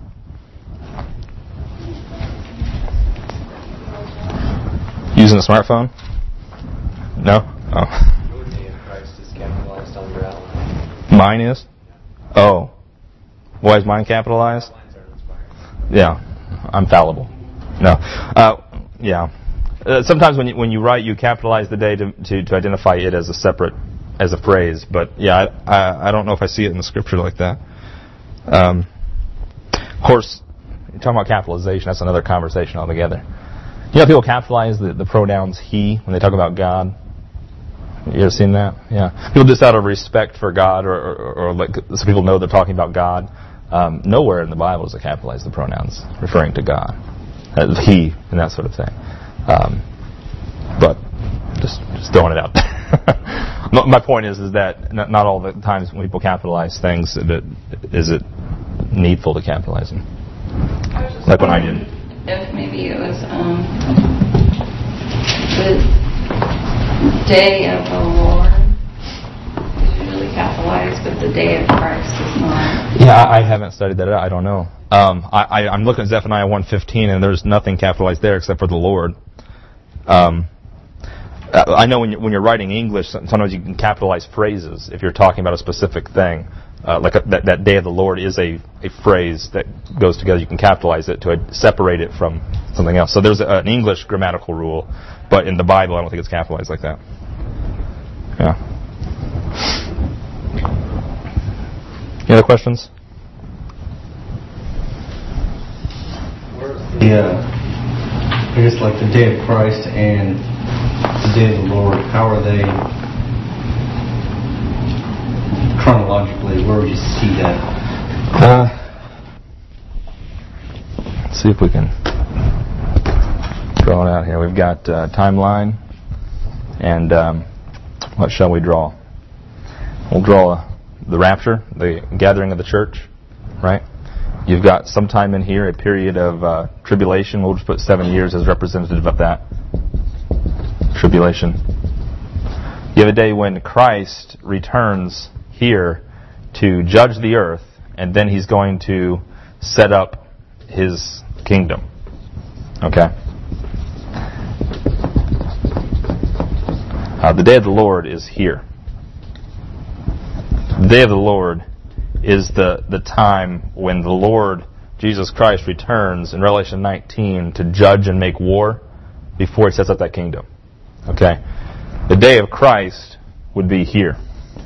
Using a smartphone? No? Oh. Your day of Christ is capitalized on your outline. Mine is? Oh. Why is mine capitalized? Yeah. I'm fallible. No. Uh, yeah. Uh, sometimes when you, when you write, you capitalize the day to, to, to identify it as a separate, as a phrase. But yeah, I, I, I don't know if I see it in the scripture like that. Um, of course, you're talking about capitalization, that's another conversation altogether. You know, people capitalize the, the pronouns he when they talk about God. You ever seen that? Yeah. People just out of respect for God, or, or, or like so people know they're talking about God. Um, nowhere in the Bible does it capitalize the pronouns referring to God, uh, he, and that sort of thing. Um, but just just throwing it out there. My point is, is that not, not all the times when people capitalize things that is it needful to capitalize them. Like when I did. If maybe it was um, the day of the Lord is usually capitalized, but the day of Christ is not. Yeah, I, I haven't studied that out. I don't know. Um, I, I, I'm looking at Zephaniah one fifteen, and there's nothing capitalized there except for the Lord. Um, I know when you're, when you're writing English, sometimes you can capitalize phrases if you're talking about a specific thing. Uh, like a, that, that day of the Lord is a, a phrase that goes together. You can capitalize it to a, separate it from something else. So there's a, an English grammatical rule, but in the Bible, I don't think it's capitalized like that. Yeah. Any other questions? Yeah, I guess like the day of Christ and the day of the Lord, how are they chronologically? Where would you see that? Uh, let's see if we can draw it out here. We've got uh, timeline, and um, what shall we draw? We'll draw the rapture, the gathering of the church, right? You've got sometime in here a period of uh, tribulation. We'll just put seven years as representative of that tribulation. You have a day when Christ returns here to judge the earth, and then he's going to set up his kingdom. Okay? Uh, the day of the Lord is here. The day of the Lord is the, the time when the Lord Jesus Christ returns in Revelation nineteen to judge and make war before he sets up that kingdom. Okay? The day of Christ would be here,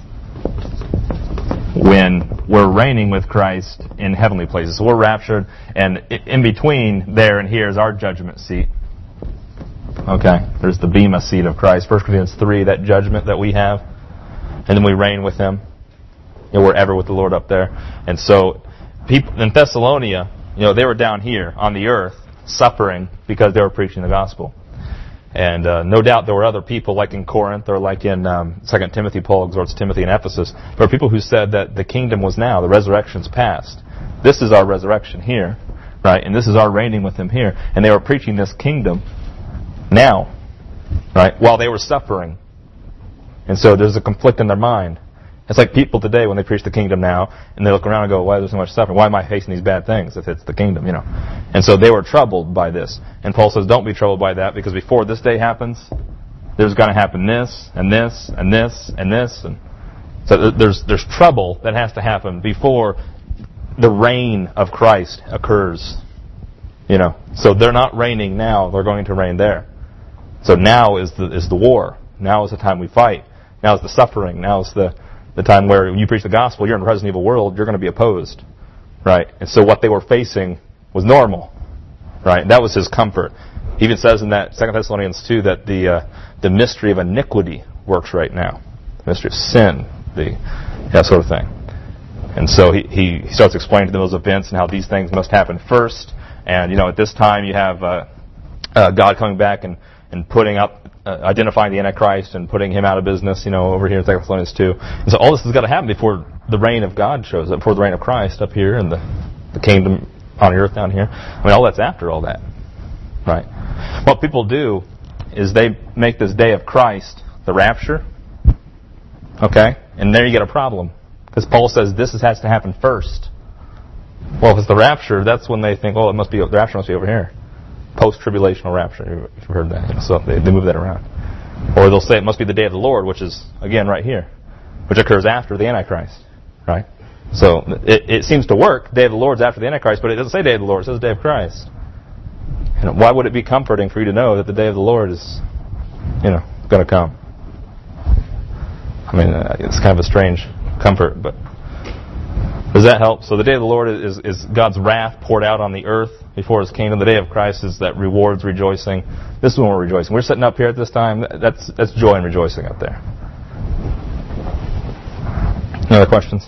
when we're reigning with Christ in heavenly places. So we're raptured, and in between there and here is our judgment seat. Okay? There's the bema seat of Christ. First Corinthians three, that judgment that we have. And then we reign with him. You know, we're ever with the Lord up there. And so, people in Thessalonica, you know, they were down here on the earth suffering because they were preaching the gospel. And uh, no doubt there were other people like in Corinth or like in um, Second Timothy, Paul exhorts Timothy in Ephesus. There were people who said that the kingdom was now, the resurrection's past. This is our resurrection here, right? And this is our reigning with him here. And they were preaching this kingdom now, right? While they were suffering. And so there's a conflict in their mind. It's like people today when they preach the kingdom now, and they look around and go, why is there so much suffering? Why am I facing these bad things if it's the kingdom, you know? And so they were troubled by this. And Paul says, don't be troubled by that, because before this day happens, there's going to happen this, and this, and this, and this. And so there's there's trouble that has to happen before the reign of Christ occurs, you know? So they're not reigning now, they're going to reign there. So now is the is the war. Now is the time we fight. Now is the suffering. Now is the The time where when you preach the gospel, you're in the present evil world, you're going to be opposed, right? And so what they were facing was normal, right? That was his comfort. He even says in that Second Thessalonians two that the uh, the mystery of iniquity works right now. The mystery of sin, the that sort of thing. And so he, he starts explaining to them those events and how these things must happen first. And, you know, at this time you have uh, uh, God coming back and, and putting up, uh, identifying the Antichrist and putting him out of business, you know, over here in Second Thessalonians two. And so all this has got to happen before the reign of God shows up, before the reign of Christ up here and the, the kingdom on the earth down here. I mean, all that's after all that, right? What people do is they make this day of Christ the rapture, okay? And there you get a problem. Because Paul says this has to happen first. Well, if it's the rapture, that's when they think, oh, it must be, the rapture must be over here. Post-tribulational rapture, if you've heard that. You know, so they, they move that around. Or they'll say it must be the day of the Lord, which is, again, right here, which occurs after the Antichrist, right? So it, it seems to work. Day of the Lord is after the Antichrist, but it doesn't say day of the Lord. It says day of Christ. And why would it be comforting for you to know that the day of the Lord is, you know, going to come? I mean, uh, it's kind of a strange comfort, but does that help? So the day of the Lord is, is God's wrath poured out on the earth before His kingdom. The day of Christ is that rewards rejoicing. This is when we're rejoicing. We're sitting up here at this time. That's that's joy and rejoicing up there. Any other questions?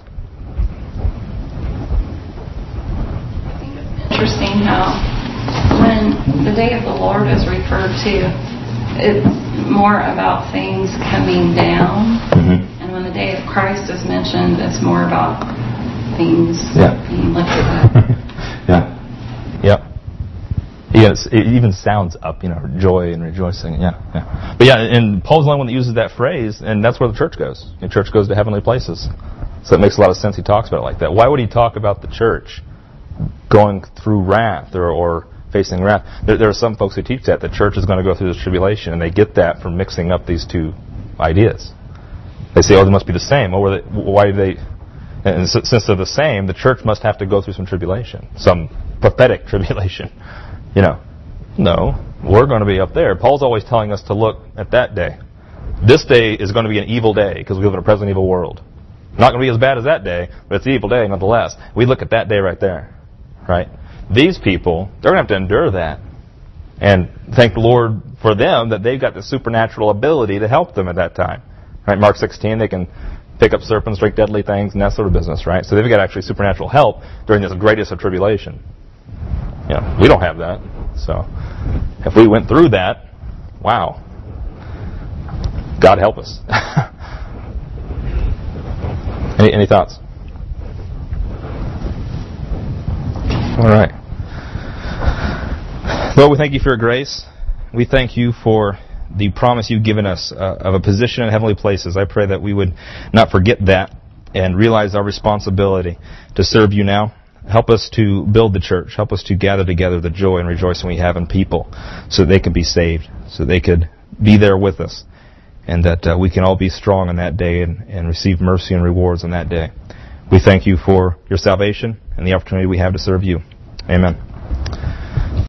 I think it's interesting how when the day of the Lord is referred to, it's more about things coming down. Mm-hmm. And when the day of Christ is mentioned, it's more about things yeah. being lifted up. yeah. Yep. Yeah, it even sounds up, you know, joy and rejoicing. Yeah, yeah. But yeah, and Paul's the only one that uses that phrase, and that's where the church goes. The church goes to heavenly places. So it makes a lot of sense he talks about it like that. Why would he talk about the church going through wrath or, or facing wrath? There, there are some folks who teach that the church is going to go through this tribulation, and they get that from mixing up these two ideas. They say, oh, they must be the same. Oh, they, why do they... And since they're the same, the church must have to go through some tribulation, some pathetic tribulation. You know, no, we're going to be up there. Paul's always telling us to look at that day. This day is going to be an evil day because we live in a present evil world. Not going to be as bad as that day, but it's an evil day nonetheless. We look at that day right there, right? These people, they're going to have to endure that. And thank the Lord for them that they've got the supernatural ability to help them at that time. Right? Mark sixteen, they can pick up serpents, drink deadly things, and that sort of business, right? So they've got actually supernatural help during this greatest of tribulation. You know, we don't have that. So if we went through that, wow. God help us. any, any thoughts? All right. Lord, we thank you for your grace. We thank you for the promise you've given us uh, of a position in heavenly places. I pray that we would not forget that and realize our responsibility to serve you now. Help us to build the church. Help us to gather together the joy and rejoicing we have in people so that they can be saved, so they could be there with us, and that uh, we can all be strong on that day and, and receive mercy and rewards on that day. We thank you for your salvation and the opportunity we have to serve you. Amen.